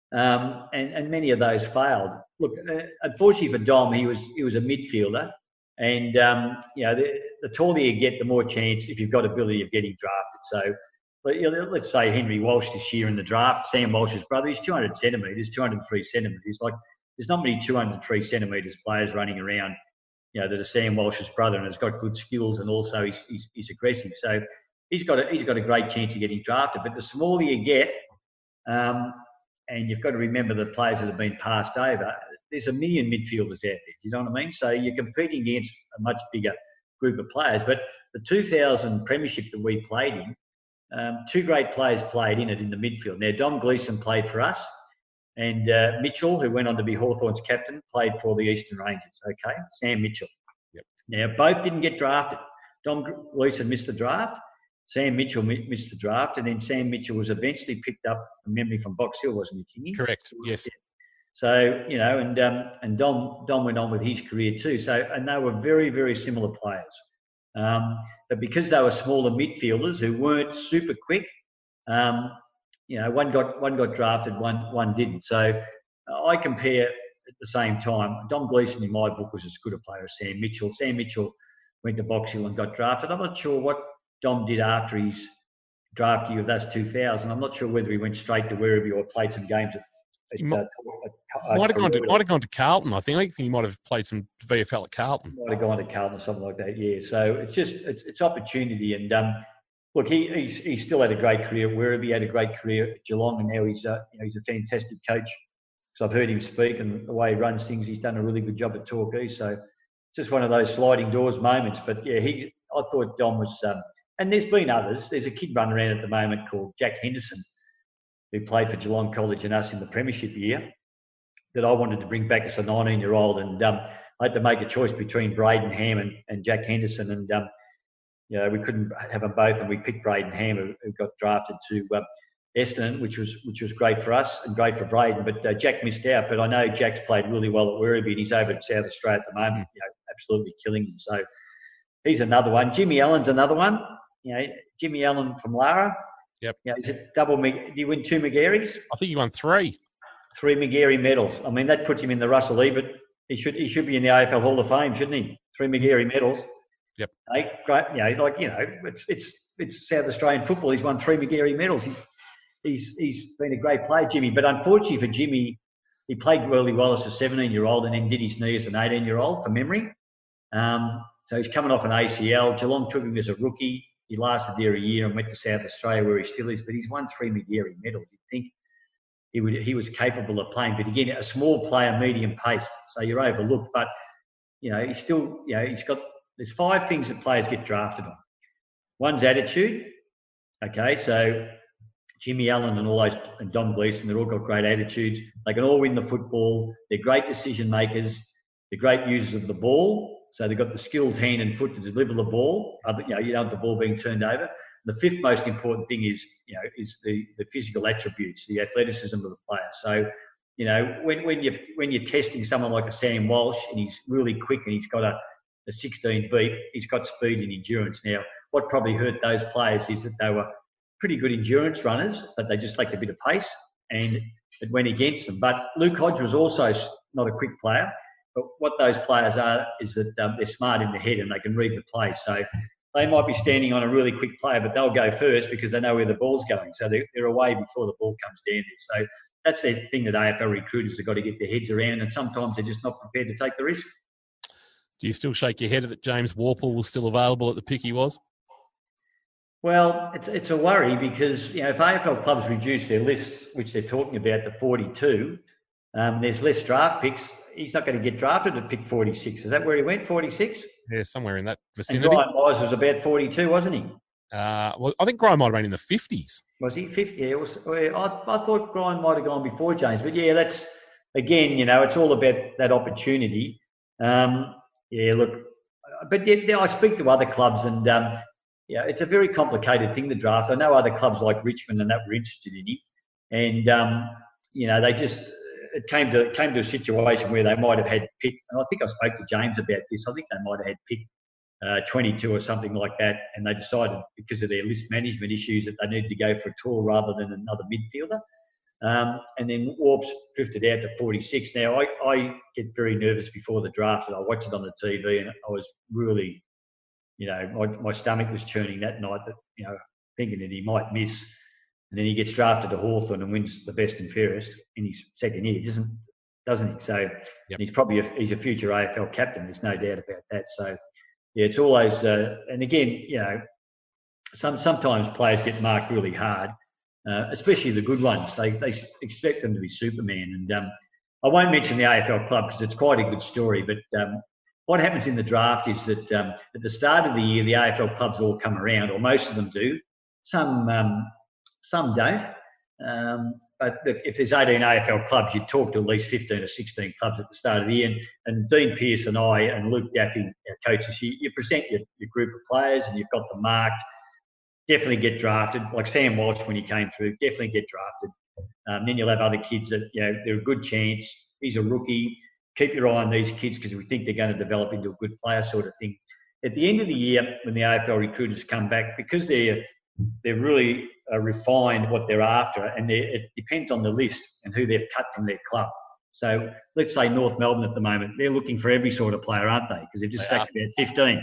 Um, and, and many of those failed. Look, uh, unfortunately for Dom, he was he was a midfielder, and um, you know, the, the taller you get, the more chance, if you've got ability, of getting drafted. So, but, you know, let's say Henry Walsh this year in the draft, Sam Walsh's brother, he's two hundred centimetres, two hundred three centimetres. Like, there's not many two hundred three centimetres players running around, you know, that are Sam Walsh's brother, and has got good skills, and also he's he's, he's aggressive. So he's got a, he's got a great chance of getting drafted. But the smaller you get, um, and you've got to remember the players that have been passed over, there's a million midfielders out there. You know what I mean? So you're competing against a much bigger group of players. But the two thousand premiership that we played in, um, two great players played in it in the midfield. Now, Dom Gleeson played for us, and uh, Mitchell, who went on to be Hawthorn's captain, played for the Eastern Rangers, okay? Sam Mitchell. Yep. Now, both didn't get drafted. Dom Gleeson missed the draft. Sam Mitchell missed the draft, and then Sam Mitchell was eventually picked up from memory from Box Hill, wasn't he, Kingy? Correct, yes. Yeah. So, you know, and um, and Dom Dom went on with his career too. So, and they were very, very similar players. Um, but because they were smaller midfielders who weren't super quick, um, you know, one got one got drafted, one one didn't. So, uh, I compare at the same time. Dom Gleeson in my book was as good a player as Sam Mitchell. Sam Mitchell went to Box Hill and got drafted. I'm not sure what Dom did after his draft year of that's two thousand. I'm not sure whether he went straight to Werribee or played some games at. He might, uh, might, have gone to, might have gone to Carlton, I think. I think he might have played some V F L at Carlton. Might have gone to Carlton or something like that, yeah. So it's just, it's, it's opportunity. And um, look, he he's, he's still had a great career at Werribee, he had a great career at Geelong, and now he's, uh, you know, he's a fantastic coach. So I've heard him speak, and the way he runs things, he's done a really good job at Torquay. So it's just one of those sliding doors moments. But yeah, he, I thought Dom was, um, and there's been others. There's a kid running around at the moment called Jack Henderson, who played for Geelong College and us in the premiership year, that I wanted to bring back as a nineteen-year-old, and um, I had to make a choice between Braden Ham and, and Jack Henderson, and um, you know, we couldn't have them both, and we picked Braden Ham, who, who got drafted to uh, Essendon, which was which was great for us and great for Braden. But uh, Jack missed out. But I know Jack's played really well at Werribee, and he's over in South Australia at the moment, you know, absolutely killing him. So he's another one. Jimmy Allen's another one. You know, Jimmy Allen from Lara. Yep. You know, is it double? Did he win two Magarys? I think he won three. Three Magary medals. I mean, that puts him in the Russell Ebert. He should he should be in the A F L Hall of Fame, shouldn't he? Three Magary medals. Yep. Hey, great. You know, he's like, you know, it's it's it's South Australian football. He's won three Magary medals. He, he's he's been a great player, Jimmy. But unfortunately for Jimmy, he played really well as a seventeen-year-old and then did his knee as an eighteen-year-old, from memory. Um, so he's coming off an A C L. Geelong took him as a rookie. He lasted there a year and went to South Australia, where he still is. But he's won three Magary medals. You'd think he would he was capable of playing. But again, a small player, medium paced, so you're overlooked. But you know, he's still, you know, he's got. There's five things that players get drafted on. One's attitude. Okay, so Jimmy Allen and all those, and Dom Gleeson, they've all got great attitudes. They can all win the football. They're great decision makers. They're great users of the ball. So they've got the skills, hand and foot, to deliver the ball. You know, you don't want the ball being turned over. The fifth most important thing is, you know, is the, the physical attributes, the athleticism of the player. So, you know, when when you when you're testing someone like a Sam Walsh, and he's really quick and he's got a, a sixteen beat, he's got speed and endurance. Now, what probably hurt those players is that they were pretty good endurance runners, but they just lacked a bit of pace, and it went against them. But Luke Hodge was also not a quick player. But what those players are is that um, they're smart in the head and they can read the play. So they might be standing on a really quick player, but they'll go first because they know where the ball's going. So they're, they're away before the ball comes down there. So that's the thing that A F L recruiters have got to get their heads around, and sometimes they're just not prepared to take the risk. Do you still shake your head that James Worpel was still available at the pick he was? Well, it's it's a worry because, you know, if A F L clubs reduce their lists, which they're talking about, to forty-two, um, there's less draft picks. He's not going to get drafted at pick forty-six. Is that where he went, forty-six? Yeah, somewhere in that vicinity. And Brian Wise was about forty-two, wasn't he? Uh, well, I think Brian might have been in the fifties. Was he fifty? Yeah, it was, I, I thought Brian might have gone before James. But, yeah, that's, again, you know, it's all about that opportunity. Um, yeah, look, but yeah, I speak to other clubs, and, um, yeah, it's a very complicated thing to draft. I know other clubs like Richmond and that were interested in him. And, um, you know, they just... It came to came to a situation where they might have had pick, and I think I spoke to James about this. I think they might have had pick uh, twenty-two or something like that, and they decided because of their list management issues that they needed to go for a tall rather than another midfielder. Um, and then Warps drifted out to forty-six. Now I, I get very nervous before the draft, and I watch it on the T V, and I was really, you know, my, my stomach was churning that night, that, you know, thinking that he might miss. And then he gets drafted to Hawthorn and wins the best and fairest in his second year, doesn't doesn't he? So yep. He's probably a, he's a future A F L captain. There's no doubt about that. So yeah, it's always uh, and again, you know, some sometimes players get marked really hard, uh, especially the good ones. They they expect them to be Superman. And um, I won't mention the A F L club because it's quite a good story. But um, what happens in the draft is that um, at the start of the year, the A F L clubs all come around, or most of them do. Some um, some don't. Um, but look, if there's eighteen A F L clubs, you talk to at least fifteen or sixteen clubs at the start of the year. And, and Dean Pearce and I and Luke Daffy, our coaches, you, you present your, your group of players and you've got them marked. Definitely get drafted. Like Sam Walsh, when he came through, definitely get drafted. Um, then you'll have other kids that, you know, they're a good chance. He's a rookie. Keep your eye on these kids because we think they're going to develop into a good player sort of thing. At the end of the year, when the A F L recruiters come back, because they're they're really uh, refined what they're after, and it depends on the list and who they've cut from their club. So let's say North Melbourne at the moment, they're looking for every sort of player, aren't they? Because they've just sacked about fifteen.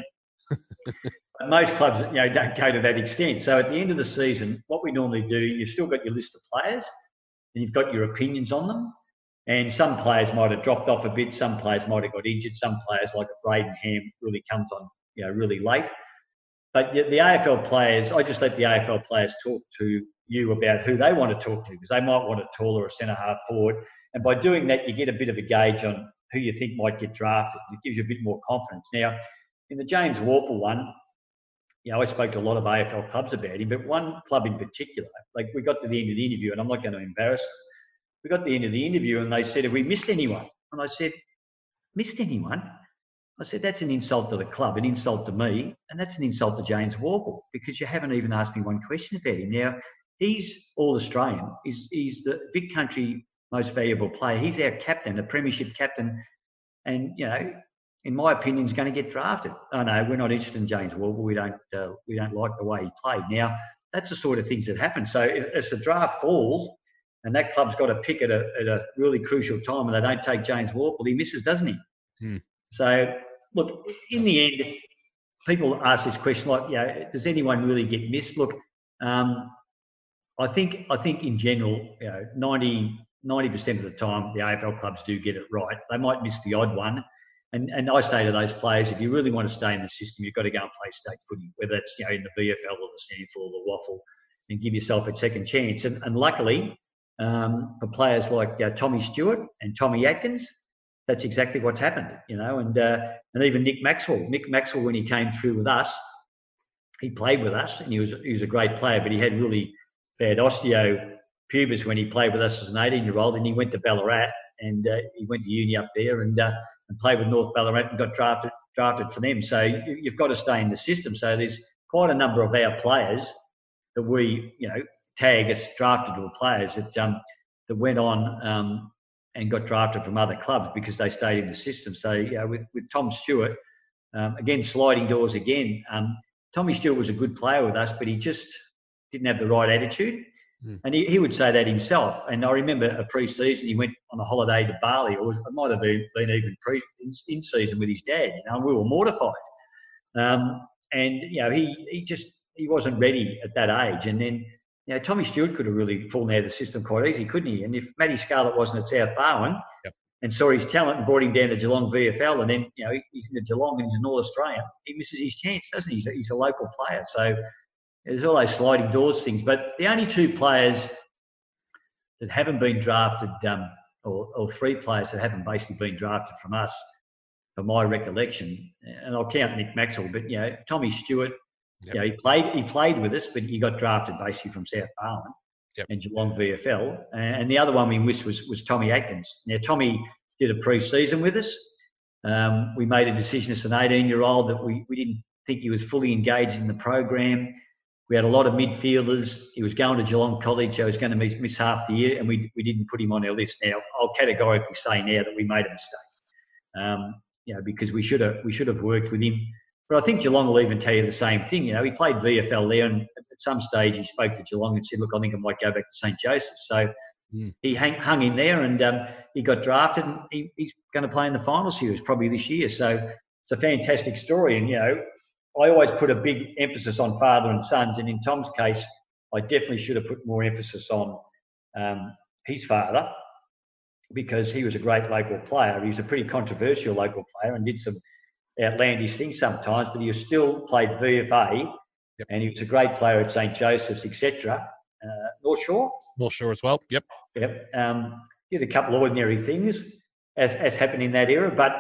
But most clubs, you know, don't go to that extent. So at the end of the season, what we normally do, you've still got your list of players and you've got your opinions on them. And some players might have dropped off a bit. Some players might have got injured. Some players, like a Braden Ham, really comes on, you know, really late. But the A F L players, I just let the A F L players talk to you about who they want to talk to, because they might want a taller or centre half forward. And by doing that, you get a bit of a gauge on who you think might get drafted. It gives you a bit more confidence. Now, in the James Worpel one, you know, I spoke to a lot of A F L clubs about him, but one club in particular, like we got to the end of the interview, and I'm not going to embarrass them. We got to the end of the interview and they said, have we missed anyone? And I said, missed anyone? I said, that's an insult to the club, an insult to me, and that's an insult to James Worpel, because you haven't even asked me one question about him. Now, he's All-Australian. He's, he's the Vic Country most valuable player. He's our captain, a premiership captain, and, you know, in my opinion, is going to get drafted. Oh, no, we're not interested in James Worpel. We don't, uh, we don't like the way he played. Now, that's the sort of things that happen. So as the draft falls, and that club's got to pick at a, at a really crucial time, and they don't take James Worpel, he misses, doesn't he? Hmm. So, look, in the end, people ask this question like, you know, does anyone really get missed? Look, um, I think I think in general, you know, ninety percent of the time, the A F L clubs do get it right. They might miss the odd one. And and I say to those players, if you really want to stay in the system, you've got to go and play state footy, whether it's, you know, in the V F L or the Sandford or the Waffle, and give yourself a second chance. And, and luckily, um, for players like uh, Tommy Stewart and Tommy Atkins, that's exactly what's happened, you know. And uh, and even Nick Maxwell. Nick Maxwell, when he came through with us, he played with us, and he was he was a great player, but he had really bad osteopubis when he played with us as an eighteen-year-old, and he went to Ballarat, and uh, he went to uni up there, and uh, and played with North Ballarat and got drafted drafted for them. So you, you've got to stay in the system. So there's quite a number of our players that we, you know, tag as draftable players that um, that went on um, and got drafted from other clubs because they stayed in the system. So, you know, with, with Tom Stewart, um, again, sliding doors again. Um, Tommy Stewart was a good player with us, but he just didn't have the right attitude. Mm. And he, he would say that himself. And I remember a pre-season, he went on a holiday to Bali, or it might have been, been even pre in, in season with his dad. You know, and we were mortified. Um, and, you know, he, he just, he wasn't ready at that age. And then, you know, Tommy Stewart could have really fallen out of the system quite easy, couldn't he? And if Matty Scarlett wasn't at South Barwon yep. and saw his talent and brought him down to Geelong V F L, and then, you know, he's in the Geelong and he's an All-Australian, he misses his chance, doesn't he? He's a, he's a local player. So there's all those sliding doors things. But the only two players that haven't been drafted, um, or, or three players that haven't basically been drafted from us, for my recollection, and I'll count Nick Maxwell, but, you know, Tommy Stewart, Yep. You know, he played. He played with us, but he got drafted basically from South Barwon yep. and Geelong V F L. And the other one we missed was was Tommy Atkins. Now Tommy did a pre-season with us. Um, we made a decision as an eighteen-year-old that we, we didn't think he was fully engaged in the program. We had a lot of midfielders. He was going to Geelong College. So he was going to miss, miss half the year, and we we didn't put him on our list. Now I'll categorically say now that we made a mistake. Um, you know, because we should have we should have worked with him. But I think Geelong will even tell you the same thing. You know, he played V F L there, and at some stage he spoke to Geelong and said, look, I think I might go back to Saint Joseph's. So mm. he hang, hung in there, and um, he got drafted, and he, he's going to play in the final series probably this year. So it's a fantastic story. And, you know, I always put a big emphasis on father and sons. And in Tom's case, I definitely should have put more emphasis on um, his father, because he was a great local player. He was a pretty controversial local player and did some outlandish things sometimes, but he was still played V F A, yep. and he was a great player at Saint Joseph's, et cetera. Uh, North Shore? North Shore as well, yep. Yep. Um, did a couple of ordinary things, as, as happened in that era, but,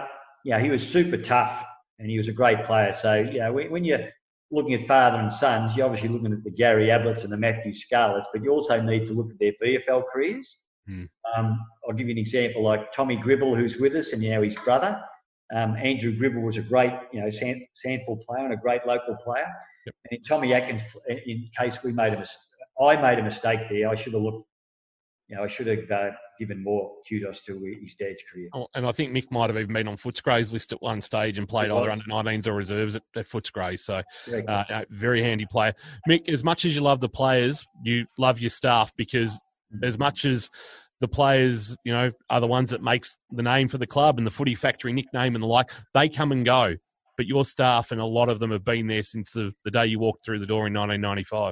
yeah, he was super tough and he was a great player. So, you know, when, when you're looking at father and sons, you're obviously looking at the Gary Abletts and the Matthew Scarletts, but you also need to look at their V F L careers. Mm. Um, I'll give you an example like Tommy Gribble, who's with us, and now his brother. Um, Andrew Gribble was a great, you know, Sand, Sandford player and a great local player. Yep. And in Tommy Atkins, in case we made a mistake, I made a mistake there. I should have looked, you know, I should have uh, given more kudos to his dad's career. Oh, and I think Mick might have even been on Footscray's list at one stage and played either under nineteens or reserves at, at Footscray. So, uh, a very handy player. Mick, as much as you love the players, you love your staff, because as much as the players, you know, are the ones that makes the name for the club and the Footy Factory nickname and the like, they come and go. But your staff, and a lot of them have been there since the, the day you walked through the door in nineteen ninety-five.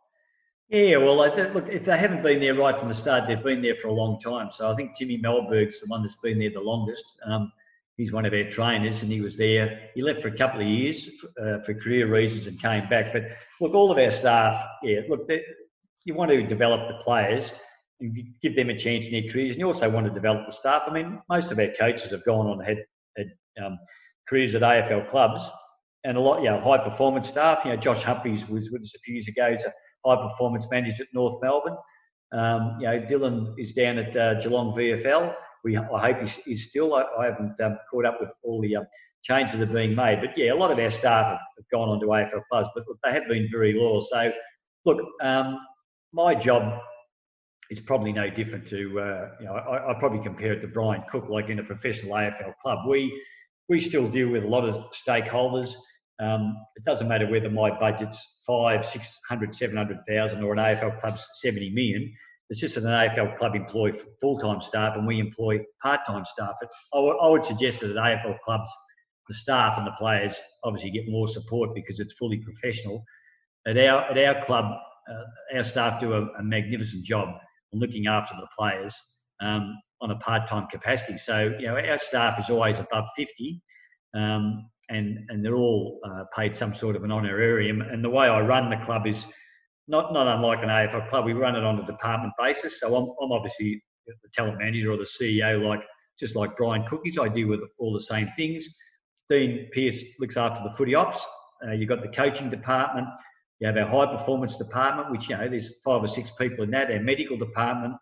Yeah, well, look, if they haven't been there right from the start, they've been there for a long time. So I think Jimmy Melberg's the one that's been there the longest. Um, he's one of our trainers, and he was there. He left for a couple of years uh, for career reasons and came back. But look, all of our staff, yeah, look, you want to develop the players and give them a chance in their careers, and you also want to develop the staff. I mean, most of our coaches have gone on and had, had um, careers at A F L clubs, and a lot, you know, high performance staff. You know, Josh Humphries was with us a few years ago. He's a high performance manager at North Melbourne. Um, you know, Dylan is down at uh, Geelong V F L. We, I hope he's, he's still. I, I haven't um, caught up with all the um, changes that are being made, but yeah, a lot of our staff have, have gone on to A F L clubs, but look, they have been very loyal. So, look, um, my job is probably no different to, uh, you know, I, I probably compare it to Brian Cook, like in a professional A F L club. We we still deal with a lot of stakeholders. Um, it doesn't matter whether my budget's five, six hundred, seven hundred thousand, or an A F L club's seventy million. It's just that an A F L club employ full-time staff and we employ part-time staff. I, w- I would suggest that at A F L clubs, the staff and the players obviously get more support because it's fully professional. At our at our club, uh, our staff do a, a magnificent job looking after the players um, on a part-time capacity. So, you know, our staff is always above fifty, um, and and they're all uh, paid some sort of an honorarium. And the way I run the club is not not unlike an A F L club. We run it on a department basis. So I'm, I'm obviously the talent manager or the C E O, like just like Brian Cookies. I deal with all the same things. Dean Pearce looks after the footy ops. Uh, you've got the coaching department. You have our high performance department, which, you know, there's five or six people in that. Our medical department,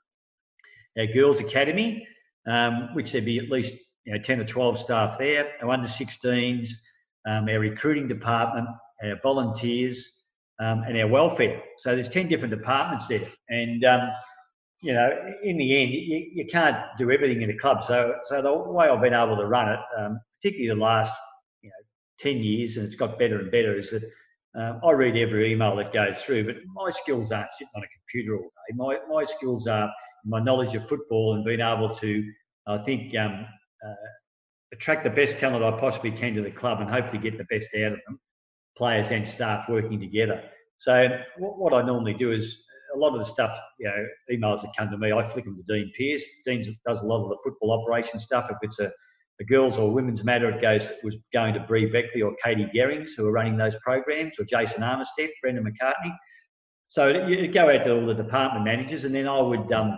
our girls academy, um, which there'd be at least, you know, ten or twelve staff there. Our under sixteens, um, our recruiting department, our volunteers, um, and our welfare. So there's ten different departments there. And, um, you know, in the end, you, you can't do everything in a club. So, so the way I've been able to run it, um, particularly the last, you know, ten years, and it's got better and better, is that Um, I read every email that goes through, but my skills aren't sitting on a computer all day. My my skills are my knowledge of football and being able to, I think, um, uh, attract the best talent I possibly can to the club and hopefully get the best out of them, players and staff working together. So what, what I normally do is a lot of the stuff, you know, emails that come to me, I flick them to Dean Pearce. Dean does a lot of the football operation stuff. If it's a the girls or women's matter, it goes was going to Bree Beckley or Katie Gerrings, who are running those programs, or Jason Armistead, Brendan McCartney. So you go out to all the department managers, and then I would um,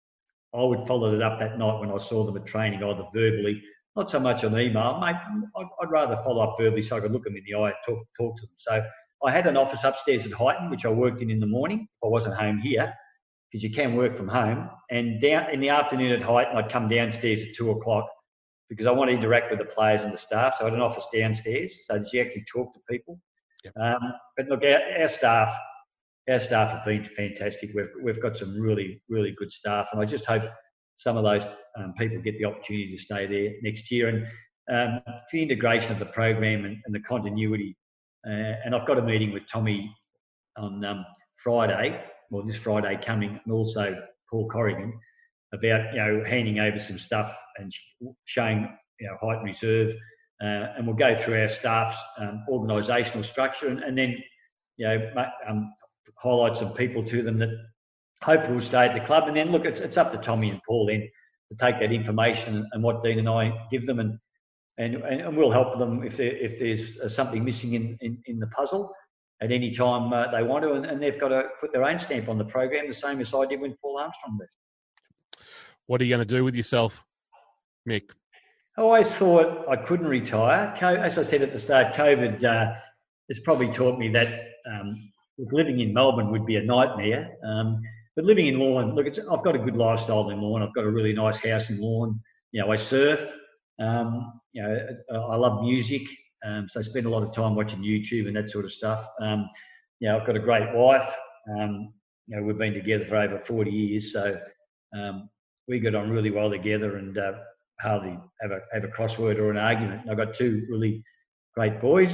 I would follow it up that night when I saw them at training, either verbally, not so much on email. Mate, I'd, I'd rather follow up verbally so I could look them in the eye and talk, talk to them. So I had an office upstairs at Highton, which I worked in in the morning. I wasn't home here, because you can work from home. And down in the afternoon at Highton, I'd come downstairs at two o'clock, because I want to interact with the players and the staff. So I had an office downstairs so that you actually talk to people. Yep. Um, but look, our, our staff, our staff have been fantastic. We've we've got some really, really good staff, and I just hope some of those um, people get the opportunity to stay there next year. And um, for the integration of the program and, and the continuity, uh, and I've got a meeting with Tommy on um, Friday, or this Friday coming, and also Paul Corrigan, about, you know, handing over some stuff and showing, you know, Highton Reserve, uh, and we'll go through our staff's um, organisational structure, and, and then, you know, um, highlight some people to them that hopefully will stay at the club. And then look, it's, it's up to Tommy and Paul then to take that information and what Dean and I give them, and and, and we'll help them if there, if there's something missing in, in, in the puzzle at any time uh, they want to, and, and they've got to put their own stamp on the program, the same as I did when Paul Armstrong left. What are you going to do with yourself, Mick? I always thought I couldn't retire. As I said at the start, COVID uh, has probably taught me that um, living in Melbourne would be a nightmare. Um, but living in Lorne, look, it's, I've got a good lifestyle in Lorne. I've got a really nice house in Lorne. You know, I surf. Um, you know, I love music. Um, so I spend a lot of time watching YouTube and that sort of stuff. Um, you know, I've got a great wife. Um, you know, we've been together for over forty years. So um, we got on really well together and uh, hardly have a, have a crossword or an argument. And I've got two really great boys.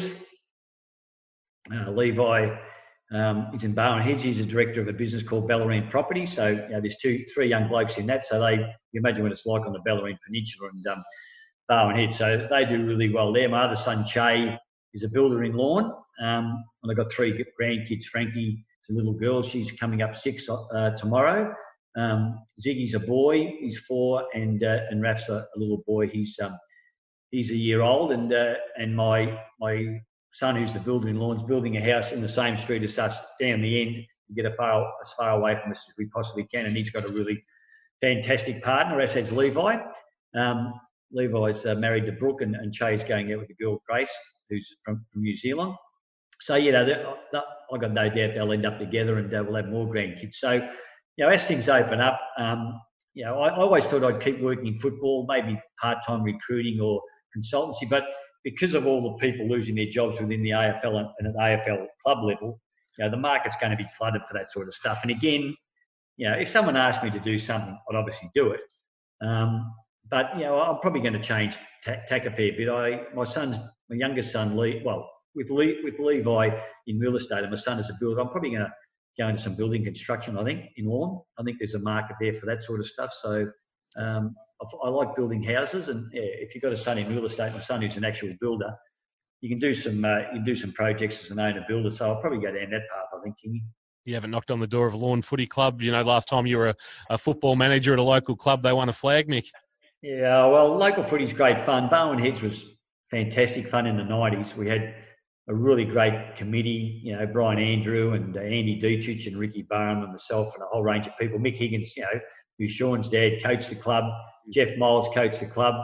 Uh, Levi um, is in Barwon Heads. He's the director of a business called Bellarine Property. So you know, there's two, three young blokes in that. So they, you imagine what it's like on the Bellarine Peninsula and um, Barwon Heads. So they do really well there. My other son, Che, is a builder in Lorne. Um, and I've got three grandkids. Frankie is a little girl. She's coming up six uh, tomorrow. Um, Ziggy's a boy. He's four. And uh, and Raf's a, a little boy. He's um, he's a year old. And uh, and my my son, who's the builder in Lorne's building a house in the same street as us down the end to get as far, as far away from us as we possibly can. And he's got a really fantastic partner, as has Levi. Um, Levi's uh, married to Brooke and, and Che's going out with the girl Grace, who's from, from New Zealand. So, you know, I've got no doubt they'll end up together and uh, we'll have more grandkids. So, you know, as things open up, um, you know, I, I always thought I'd keep working in football, maybe part-time recruiting or consultancy, but because of all the people losing their jobs within the A F L and, and at the A F L club level, you know, the market's going to be flooded for that sort of stuff. And again, you know, if someone asked me to do something, I'd obviously do it. Um, but, you know, I'm probably going to change tack, tack a fair bit. I, my son's, my youngest son, Lee, well, with, Lee, with Levi in real estate and my son as a builder, I'm probably going to go into some building construction, I think, in Lorne. I think there's a market there for that sort of stuff. So um, I, I like building houses. And yeah, if you've got a son in real estate, my son who's an actual builder, you can do some uh, you can do some projects as an owner builder. So I'll probably go down that path, I think, Kingy. You haven't knocked on the door of a Lorne Footy Club. You know, last time you were a, a football manager at a local club, they won a flag, Mick. Yeah, well, local footy's great fun. Barwon Heads was fantastic fun in the nineties. We had a really great committee, you know, Brian Andrew and uh, Andy Dietrich and Ricky Barham and myself and a whole range of people. Mick Higgins, you know, who's Sean's dad, coached the club. Jeff Miles coached the club.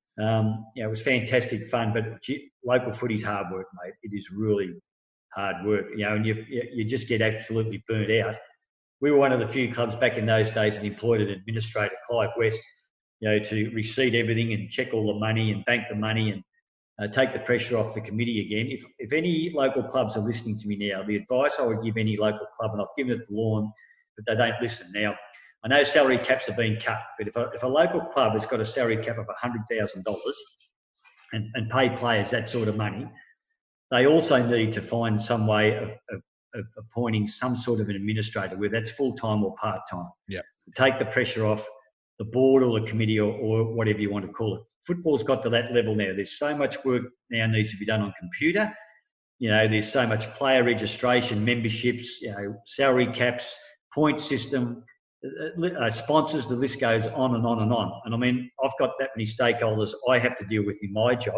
Um, you know, it was fantastic fun, but local footy's hard work, mate. It is really hard work, you know, and you you just get absolutely burnt out. We were one of the few clubs back in those days that employed an administrator, Clive West, you know, to receipt everything and check all the money and bank the money and uh, take the pressure off the committee again. If if any local clubs are listening to me now, the advice I would give any local club, and I've given it to Lorne, but they don't listen now. I know salary caps have been cut, but if a, if a local club has got a salary cap of one hundred thousand dollars and, and pay players that sort of money, they also need to find some way of, of, of appointing some sort of an administrator, whether that's full-time or part-time. Yeah. To take the pressure off the board or the committee or, or whatever you want to call it. Football's got to that level now. There's so much work now needs to be done on computer. You know, there's so much player registration, memberships, you know, salary caps, point system, uh, sponsors, the list goes on and on and on. And I mean, I've got that many stakeholders I have to deal with in my job.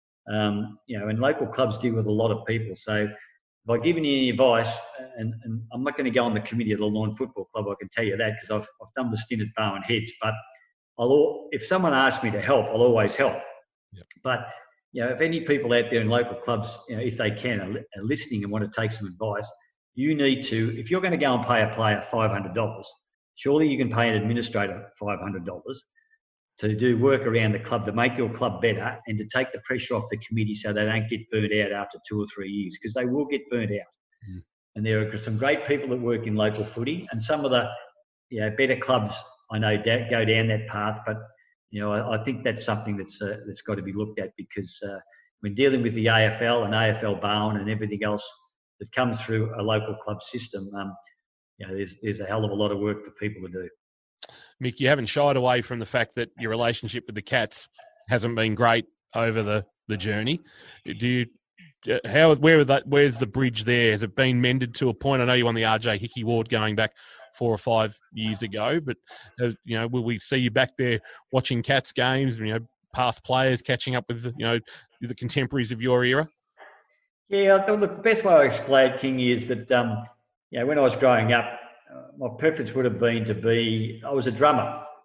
Um, you know, and local clubs deal with a lot of people. So if I give any advice, and, and I'm not going to go on the committee of the Lorne Football Club, I can tell you that because I've, I've done the stint at Barwon Heads, but I'll, if someone asks me to help, I'll always help. Yep. But, you know, if any people out there in local clubs, you know, if they can, are, are listening and want to take some advice, you need to, if you're going to go and pay a player five hundred dollars, surely you can pay an administrator five hundred dollars to do work around the club to make your club better and to take the pressure off the committee so they don't get burnt out after two or three years, because they will get burnt out. Mm. And there are some great people that work in local footy, and some of the you know, better clubs I know da- go down that path. But you know, I, I think that's something that's uh, that's got to be looked at, because uh, when dealing with the A F L and A F L Barwon and everything else that comes through a local club system, um, you know, there's there's a hell of a lot of work for people to do. Mick, you haven't shied away from the fact that your relationship with the Cats hasn't been great over the, the journey. Do you? How? Where that? Where's the bridge there? Has it been mended to a point? I know you won the R J Hickey Award going back four or five years ago, but uh, you know, will we see you back there watching Cats games? You know, past players catching up with you know the contemporaries of your era. Yeah, the best way I explain it, King, is that um, you know, when I was growing up, uh, my preference would have been to be. I was a drummer,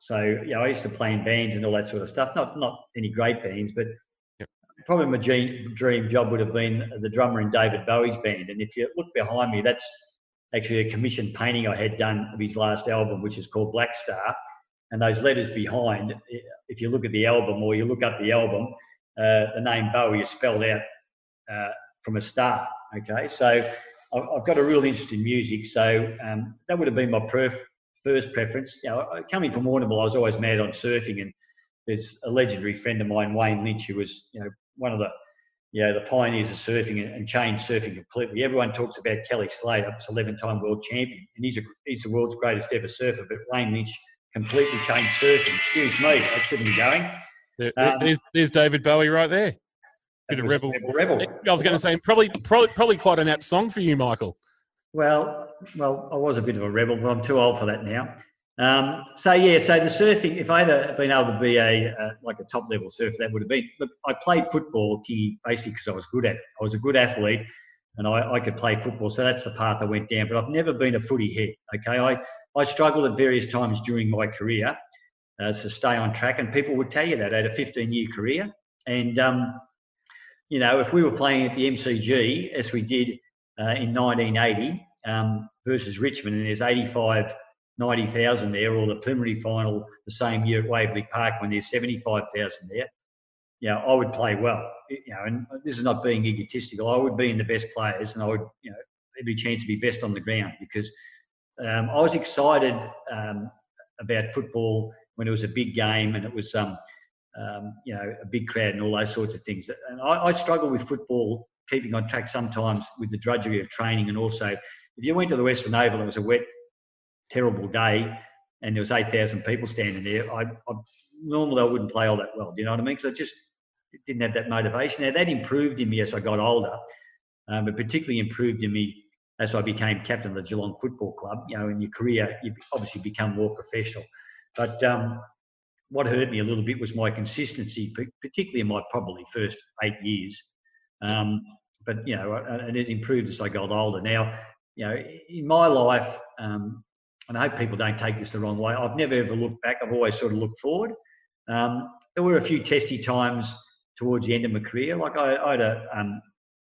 So, you know, I used to play in bands and all that sort of stuff. Not not any great bands, but Yep. probably my dream, dream job would have been the drummer in David Bowie's band. And if you look behind me, that's actually a commissioned painting I had done of his last album, which is called Black Star. And those letters behind, if you look at the album or you look up the album, uh, the name Bowie is spelled out uh, from a star. Okay, so I've, I've got a real interest in music. So um, that would have been my perf- first preference. You know, coming from Warrnambool, I was always mad on surfing, and there's a legendary friend of mine, Wayne Lynch, who was, you know, one of the, you know, the pioneers of surfing and, and changed surfing completely. Everyone talks about Kelly Slater, who's eleven-time world champion, and he's a, he's the world's greatest ever surfer. But Wayne Lynch completely changed surfing. Excuse me, I shouldn't be going. There, Um, there's, there's David Bowie right there. Bit of rebel. Rebel. I was going to say probably, probably probably quite an apt song for you, Michael. Well, well, I was a bit of a rebel, but I'm too old for that now. Um, so yeah, so the surfing, if I'd have been able to be a uh, like a top level surfer, that would have been. Look, I played football, Kingy, basically because I was good at it. I was a good athlete, and I, I could play football, so that's the path I went down. But I've never been a footy head. Okay, I I struggled at various times during my career uh, to stay on track, and people would tell you that I had a fifteen year career, and um, you know, if we were playing at the M C G as we did uh, in nineteen eighty um, versus Richmond, and there's eighty-five, ninety thousand there, or the preliminary final the same year at Waverley Park when there's seventy-five thousand there, you know, I would play well. You know, and this is not being egotistical. I would be in the best players, and I would, you know, every chance to be best on the ground, because um, I was excited um, about football when it was a big game and it was, um, um, you know, a big crowd and all those sorts of things. And I, I struggle with football, keeping on track sometimes with the drudgery of training, and also if you went to the Western Oval and it was a wet, terrible day and there was eight thousand people standing there, I, I normally I wouldn't play all that well. Do you know what I mean? Because I just didn't have that motivation. Now, that improved in me as I got older, um, but particularly improved in me as I became captain of the Geelong Football Club. You know, in your career, you obviously become more professional. But um, what hurt me a little bit was my consistency, particularly in my probably first eight years. Um, but, you know, and it improved as I got older. Now, you know, in my life, um, and I hope people don't take this the wrong way, I've never ever looked back. I've always sort of looked forward. Um, there were a few testy times towards the end of my career. Like I, I had a, um,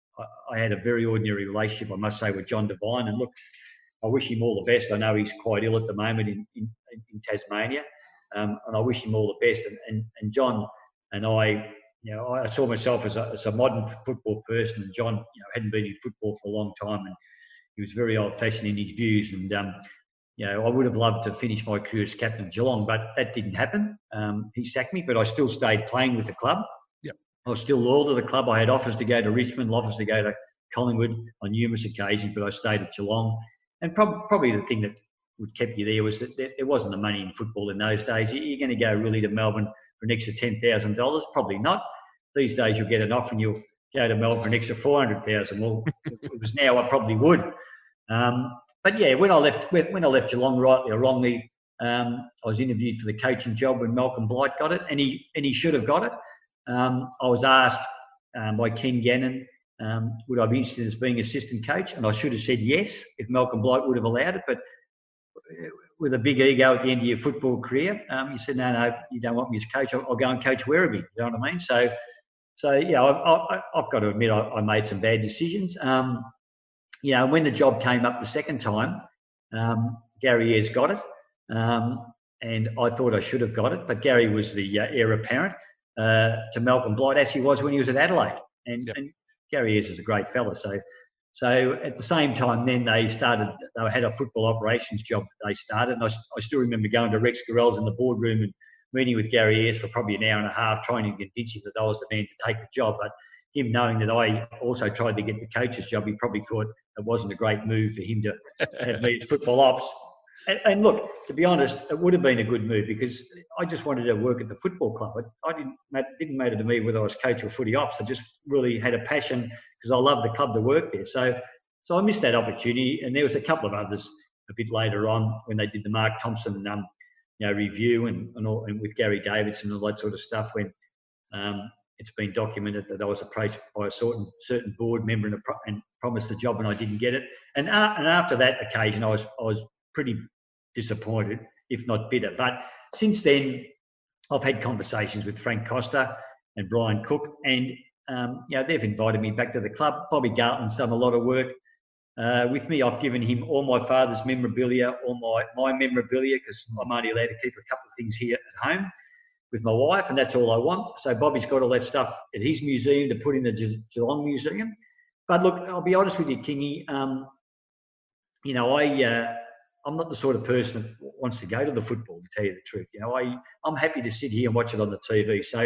I had a very ordinary relationship, I must say, with John Devine. And look, I wish him all the best. I know he's quite ill at the moment in, in, in Tasmania, um, and I wish him all the best. And, and, and John and I, you know, I saw myself as a, as a modern football person, and John, you know, hadn't been in football for a long time, and he was very old-fashioned in his views. And um, you know, I would have loved to finish my career as captain of Geelong, but that didn't happen. Um, he sacked me, but I still stayed playing with the club. Yep. I was still loyal to the club. I had offers to go to Richmond, offers to go to Collingwood on numerous occasions, but I stayed at Geelong. And prob- probably the thing that would kept you there was that there wasn't the money in football in those days. You're going to go really to Melbourne for an extra ten thousand dollars? Probably not. These days you'll get an offer and you'll go to Melbourne for an extra four hundred thousand dollars. Well, if it was now, I probably would. Um, but yeah, when I left, when I left Geelong, rightly or wrongly, um, I was interviewed for the coaching job when Malcolm Blight got it, and he and he should have got it. Um, I was asked um, by Ken Gannon, um, would I be interested as being assistant coach, and I should have said yes if Malcolm Blight would have allowed it. But with a big ego at the end of your football career, um, you said, no, no, you don't want me as coach. I'll, I'll go and coach Werribee. You know what I mean? So, so yeah, I, I, I've got to admit I, I made some bad decisions. Um, you know, when the job came up the second time, um, Gary Ayres got it, um, and I thought I should have got it, but Gary was the uh, heir apparent uh, to Malcolm Blight, as he was when he was at Adelaide. And, yep. and Gary Ayres is a great fella. So, so at the same time, then they started. They had a football operations job that they started, and I, I still remember going to Rex Gorell's in the boardroom and meeting with Gary Ayres for probably an hour and a half, trying to convince him that I was the man to take the job. But him knowing that I also tried to get the coach's job, he probably thought it wasn't a great move for him to have me as football ops. And, and look, to be honest, it would have been a good move because I just wanted to work at the football club. I didn't, it didn't matter to me whether I was coach or footy ops. I just really had a passion because I loved the club to work there. So, so I missed that opportunity. And there was a couple of others a bit later on when they did the Mark Thompson, um, you know, review and and, all, and with Gary Davidson and all that sort of stuff. When um, it's been documented that I was approached by a certain certain board member and, a pro- and promised the job and I didn't get it. And uh, and after that occasion, I was I was pretty disappointed, if not bitter. But since then, I've had conversations with Frank Costa and Brian Cook, and um, you know, they've invited me back to the club. Bobby Gartland's done a lot of work uh, with me. I've given him all my father's memorabilia, all my, my memorabilia, because I'm only allowed to keep a couple of things here at home with my wife, and that's all I want. So Bobby's got all that stuff at his museum to put in the Ge- Geelong Museum. But look, I'll be honest with you, Kingy. Um, you know, I uh, I'm not the sort of person that wants to go to the football, to tell you the truth. You know, I I'm happy to sit here and watch it on the T V. So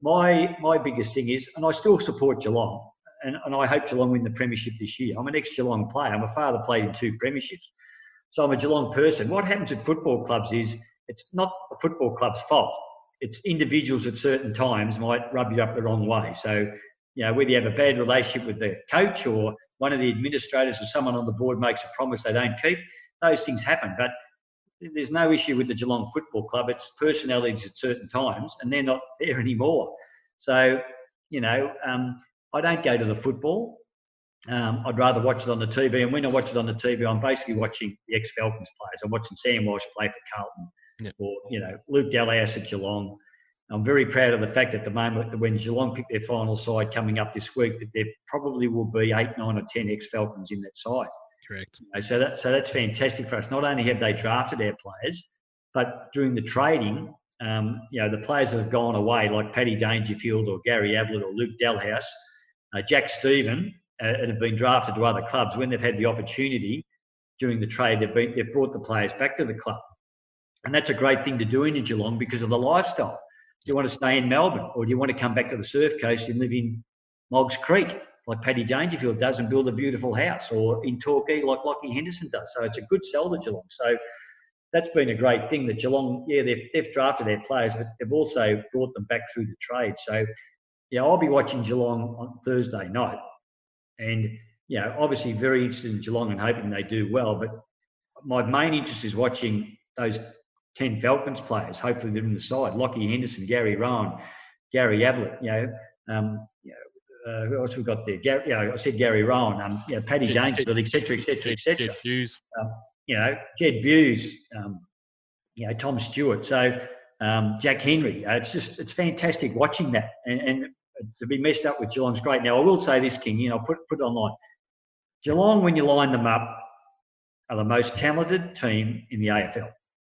my my biggest thing is, and I still support Geelong, and, and I hope Geelong win the premiership this year. I'm an ex-Geelong player. My father played in two premierships, so I'm a Geelong person. What happens at football clubs is it's not the football club's fault. It's individuals at certain times might rub you up the wrong way. So, you know, whether you have a bad relationship with the coach or one of the administrators or someone on the board makes a promise they don't keep, those things happen. But there's no issue with the Geelong Football Club. It's personalities at certain times, and they're not there anymore. So, you know, um, I don't go to the football. Um, I'd rather watch it on the T V. And when I watch it on the T V, I'm basically watching the ex-Falcons players. I'm watching Sam Walsh play for Carlton. Yep. Or, you know, Luke Dalhouse at Geelong. I'm very proud of the fact at the moment that when Geelong pick their final side coming up this week, that there probably will be eight, nine or ten ex-Falcons in that side. Correct. You know, so, that, so that's fantastic for us. Not only have they drafted our players, but during the trading, um, you know, the players that have gone away, like Paddy Dangerfield or Gary Ablett or Luke Dalhouse, uh, Jack Stephen, uh, and have been drafted to other clubs. When they've had the opportunity during the trade, they've, been, they've brought the players back to the club. And that's a great thing to do in Geelong because of the lifestyle. Do you want to stay in Melbourne, or do you want to come back to the Surf Coast and live in Moggs Creek like Paddy Dangerfield does and build a beautiful house, or in Torquay like Lockie Henderson does? So it's a good sell to Geelong. So that's been a great thing that Geelong, yeah, they've, they've drafted their players, but they've also brought them back through the trade. So, yeah, I'll be watching Geelong on Thursday night. And, you know, obviously very interested in Geelong and hoping they do well. But my main interest is watching those ten Falcons players. Hopefully they're in the side. Lockie Henderson, Gary Rowan, Gary Ablett, you know, um, you know, uh, who else we got there? Gary, you know, I said Gary Rowan, um, you know, Paddy Dangerfield, et cetera, et cetera, et cetera. Jed Hughes. Um, you know, Jed Hughes, um, you know, Tom Stewart. So um, Jack Henry. Uh, it's just, it's fantastic watching that. And, and to be messed up with Geelong's great. Now, I will say this, King, you know, put, put it online. Geelong, when you line them up, are the most talented team in the A F L.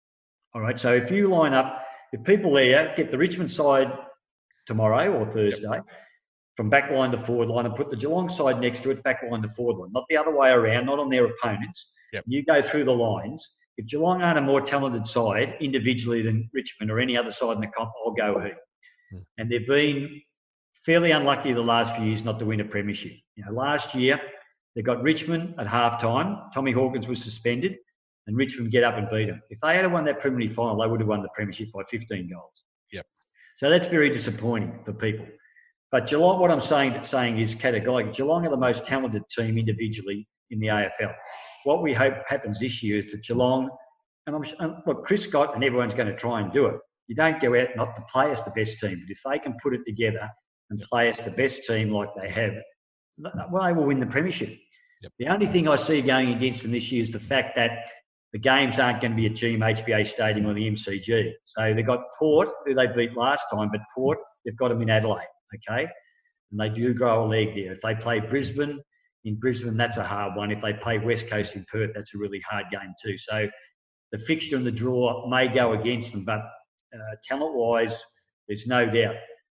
All right, so if you line up, if people there get the Richmond side tomorrow or Thursday, yep. from back line to forward line, and put the Geelong side next to it, back line to forward line, not the other way around, not on their opponents. Yep. You go through the lines. If Geelong aren't a more talented side individually than Richmond or any other side in the comp, I'll go who. Hmm. And they've been fairly unlucky the last few years not to win a premiership. You know, last year they got Richmond at halftime. Tommy Hawkins was suspended. And Richmond get up and beat them. If they had won that preliminary final, they would have won the premiership by fifteen goals. Yep. So that's very disappointing for people. But Geelong, what I'm saying, saying is categorically, Geelong are the most talented team individually in the A F L. What we hope happens this year is that Geelong, and I'm and look, Chris Scott and everyone's going to try and do it. You don't go out not to play as the best team, but if they can put it together and yep. play as the best team like they have, well, they will win the premiership. Yep. The only thing I see going against them this year is the fact that the games aren't going to be at G M H B A Stadium or the M C G. So they've got Port, who they beat last time, but Port, they've got them in Adelaide, okay? And they do grow a leg there. If they play Brisbane, in Brisbane, that's a hard one. If they play West Coast in Perth, that's a really hard game too. So the fixture and the draw may go against them, but uh, talent-wise, there's no doubt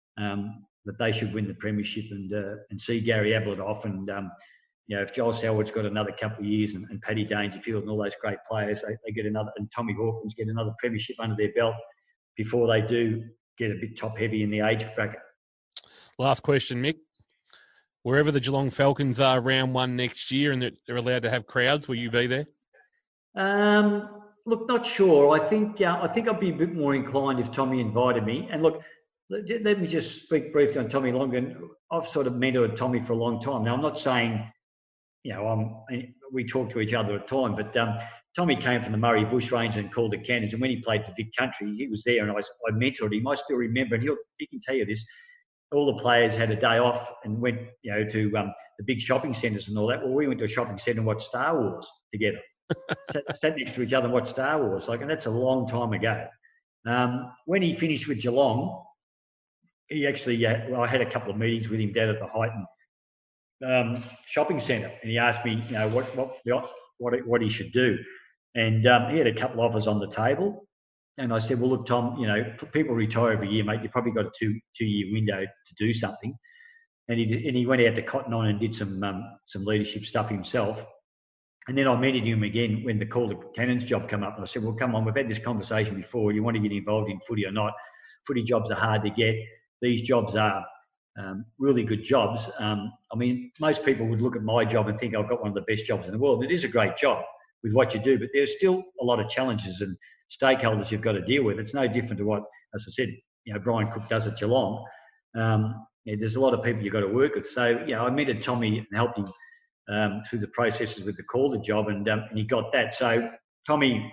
um, that they should win the premiership and uh, and see Gary Ablett off. And, um, you know, if Joel Selwood's got another couple of years and, and Paddy Dangerfield and all those great players, they, they get another, and Tommy Hawkins get another premiership under their belt before they do get a bit top-heavy in the age bracket. Last question, Mick. Wherever the Geelong Falcons are round one next year and they're allowed to have crowds, will you be there? Um, look, not sure. I think uh, I think I'd be a bit more inclined if Tommy invited me. And look, let, let me just speak briefly on Tommy Longan. I've sort of mentored Tommy for a long time. Now, I'm not saying, you know, I'm, we talk to each other at time, but um, Tommy came from the Murray Bush Range and called it Cannons. And when he played for Vic Country, he was there and I, was, I mentored him. I still remember, and he'll, he can tell you this, all the players had a day off and went, you know, to um, the big shopping centres and all that. Well, we went to a shopping centre and watched Star Wars together. sat, sat next to each other and watched Star Wars. Like, and that's a long time ago. Um, when he finished with Geelong, he actually, uh, well, I had a couple of meetings with him down at the Highton um, shopping centre, and he asked me, you know, what what what what he should do, and um, he had a couple of offers on the table, and I said, well, look, Tom, you know, people retire every year, mate. You've probably got a two two year window to do something, and he and he went out to Cotton On and did some um, some leadership stuff himself. And then I met him again when the Calder Cannons job came up. And I said, well, come on, we've had this conversation before. You want to get involved in footy or not? Footy jobs are hard to get. These jobs are um, really good jobs. Um, I mean, most people would look at my job and think I've got one of the best jobs in the world. It is a great job with what you do, but there's still a lot of challenges and stakeholders you've got to deal with. It's no different to what, as I said, you know, Brian Cook does at Geelong. Um, yeah, there's a lot of people you've got to work with. So, you know, I met Tommy and helped him Um, through the processes with the Calder job, and um, and he got that. So Tommy,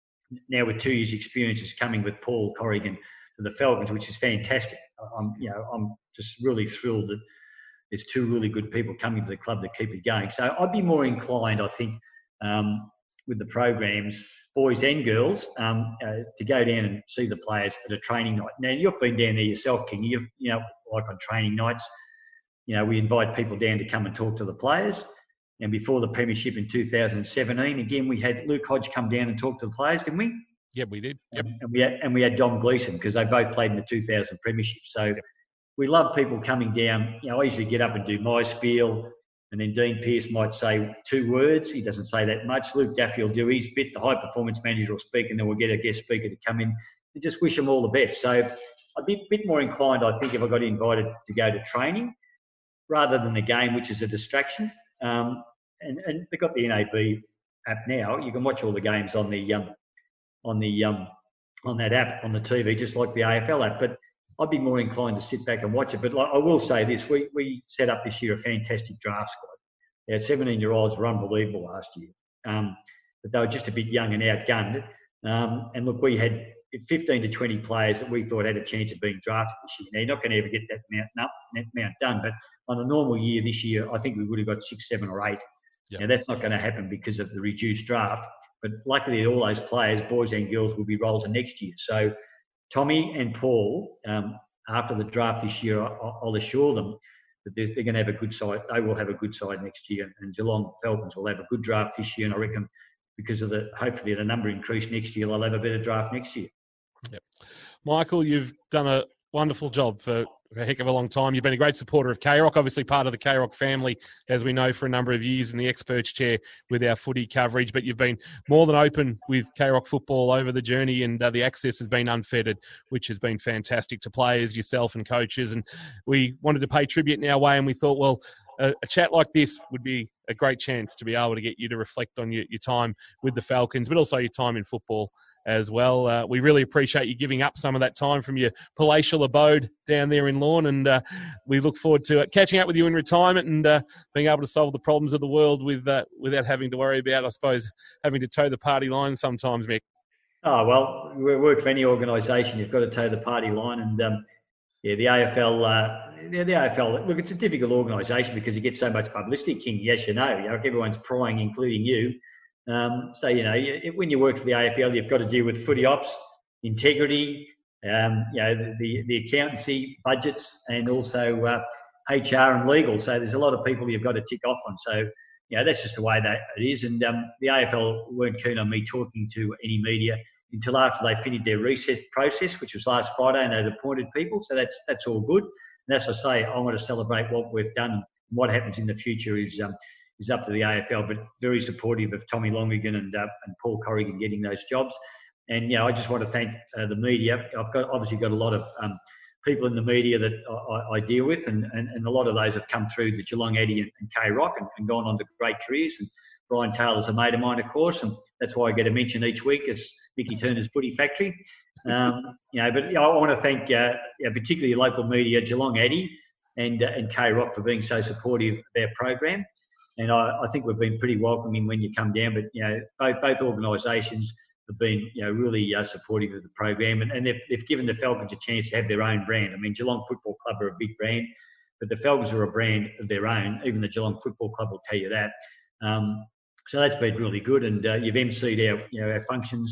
now with two years' experience, is coming with Paul Corrigan to the Falcons, which is fantastic. I'm, you know, I'm just really thrilled that there's two really good people coming to the club to keep it going. So I'd be more inclined, I think, um, with the programs, boys and girls, um, uh, to go down and see the players at a training night. Now you've been down there yourself, King. You've, you know, like on training nights, you know, we invite people down to come and talk to the players. And before the premiership in two thousand seventeen, again, we had Luke Hodge come down and talk to the players, didn't we? Yeah, we did. Yep. And we had, and we had Dom Gleeson because they both played in the two thousand premiership. So we love people coming down. You know, I usually get up and do my spiel, and then Dean Pearce might say two words. He doesn't say that much. Luke Daffy will do his bit. The high performance manager will speak, and then we'll get a guest speaker to come in and just wish them all the best. So I'd be a bit more inclined, I think, if I got invited to go to training rather than the game, which is a distraction. Um, And, and they've got the N A B app now. You can watch all the games on the um, on the um, on that app on the T V, just like the A F L app. But I'd be more inclined to sit back and watch it. But like, I will say this: we we set up this year a fantastic draft squad. Our seventeen-year-olds were unbelievable last year, um, but they were just a bit young and outgunned. Um, and look, we had fifteen to twenty players that we thought had a chance of being drafted this year. Now you're not going to ever get that amount, that amount done, but on a normal year this year, I think we would have got six, seven, or eight. Yep. Now, that's not going to happen because of the reduced draft, but luckily all those players, boys and girls, will be rolled to next year. So Tommy and Paul, um, after the draft this year, I'll assure them that they're going to have a good side. They will have a good side next year, and Geelong Falcons will have a good draft this year, and I reckon because of the, hopefully the number increase next year, they'll have a better draft next year. Yep. Michael, you've done a wonderful job for a heck of a long time. You've been a great supporter of K-Rock, obviously part of the K-Rock family, as we know, for a number of years in the experts chair with our footy coverage, but you've been more than open with K-Rock football over the journey, and uh, the access has been unfettered, which has been fantastic to players, yourself and coaches. And we wanted to pay tribute in our way, and we thought, well, a, a chat like this would be a great chance to be able to get you to reflect on your, your time with the Falcons, but also your time in football as well. Uh, we really appreciate you giving up some of that time from your palatial abode down there in Lorne, and uh, we look forward to uh, catching up with you in retirement and uh, being able to solve the problems of the world with uh, without having to worry about, I suppose, having to toe the party line sometimes, Mick. Oh, well, we work for any organisation. You've got to toe the party line, and um, yeah, the A F L, uh, yeah, the A F L, look, it's a difficult organisation because you get so much publicity, King. Yes, you know, you know everyone's prying, including you. Um, so, you know, you, when you work for the A F L, you've got to deal with footy ops, integrity, um, you know, the, the accountancy, budgets, and also uh, H R and legal. So there's a lot of people you've got to tick off on. So, you know, that's just the way that it is. And um, the A F L weren't keen on me talking to any media until after they finished their reset process, which was last Friday, and they'd appointed people. So that's that's all good. And as I say, I want to celebrate what we've done. What happens in the future is um, is up to the A F L, but very supportive of Tommy Lonergan and uh, and Paul Corrigan getting those jobs. And, you know, I just want to thank uh, the media. I've got obviously got a lot of um, people in the media that I, I deal with, and, and, and a lot of those have come through the Geelong Eddie and, and K-Rock and, and gone on to great careers. And Brian Taylor's a mate of mine, of course, and that's why I get a mention each week as Mickey Turner's Footy Factory. Um, you know, but you know, I want to thank uh, you know, particularly local media, Geelong Eddie and uh, and K-Rock, for being so supportive of their program. And I, I think we've been pretty welcoming when you come down. But, you know, both both organisations have been, you know, really uh, supportive of the program, and, and they've, they've given the Falcons a chance to have their own brand. I mean, Geelong Football Club are a big brand, but the Falcons are a brand of their own. Even the Geelong Football Club will tell you that. Um, so that's been really good. And uh, you've emceed our, you know, our functions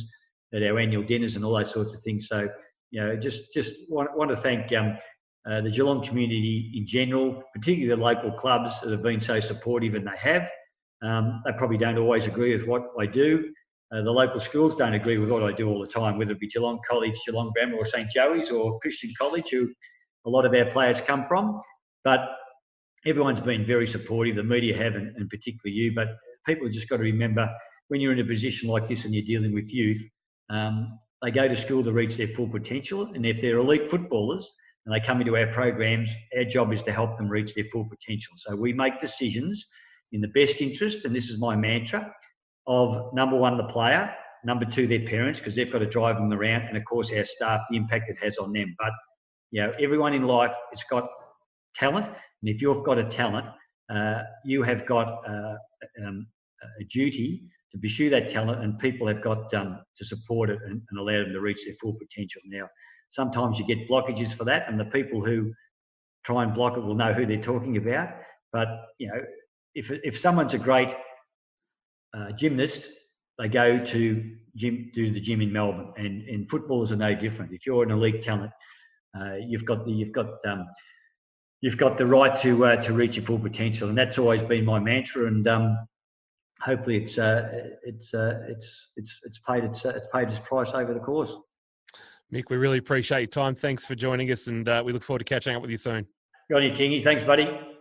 at our annual dinners and all those sorts of things. So, you know, just just want, want to thank um, uh, the Geelong community in general, particularly the local clubs that have been so supportive, and they have. Um, they probably don't always agree with what I do. Uh, the local schools don't agree with what I do all the time, whether it be Geelong College, Geelong Grammar or St Joey's or Christian College, who a lot of our players come from. But everyone's been very supportive. The media have, and, and particularly you. But people have just got to remember, when you're in a position like this and you're dealing with youth, um, they go to school to reach their full potential. And if they're elite footballers and they come into our programs, our job is to help them reach their full potential. So we make decisions in the best interest, and this is my mantra, of number one, the player, number two, their parents, because they've got to drive them around, and of course our staff, the impact it has on them. But, you know, everyone in life has got talent, and if you've got a talent, uh, you have got uh, um, a duty to pursue that talent, and people have got um, to support it and, and allow them to reach their full potential. Now, sometimes you get blockages for that, and the people who try and block it will know who they're talking about. But, you know, if if someone's a great uh, gymnast, they go to gym, do the gym in Melbourne, and, and footballers are no different. If you're an elite talent, uh, you've got the you've got um, you've got the right to uh, to reach your full potential, and that's always been my mantra. And um, hopefully, it's uh, it's uh, it's it's it's paid its uh, it's paid its price over the course. Mick, we really appreciate your time. Thanks for joining us, and uh, we look forward to catching up with you soon. Good on you, Kingy. Thanks, buddy.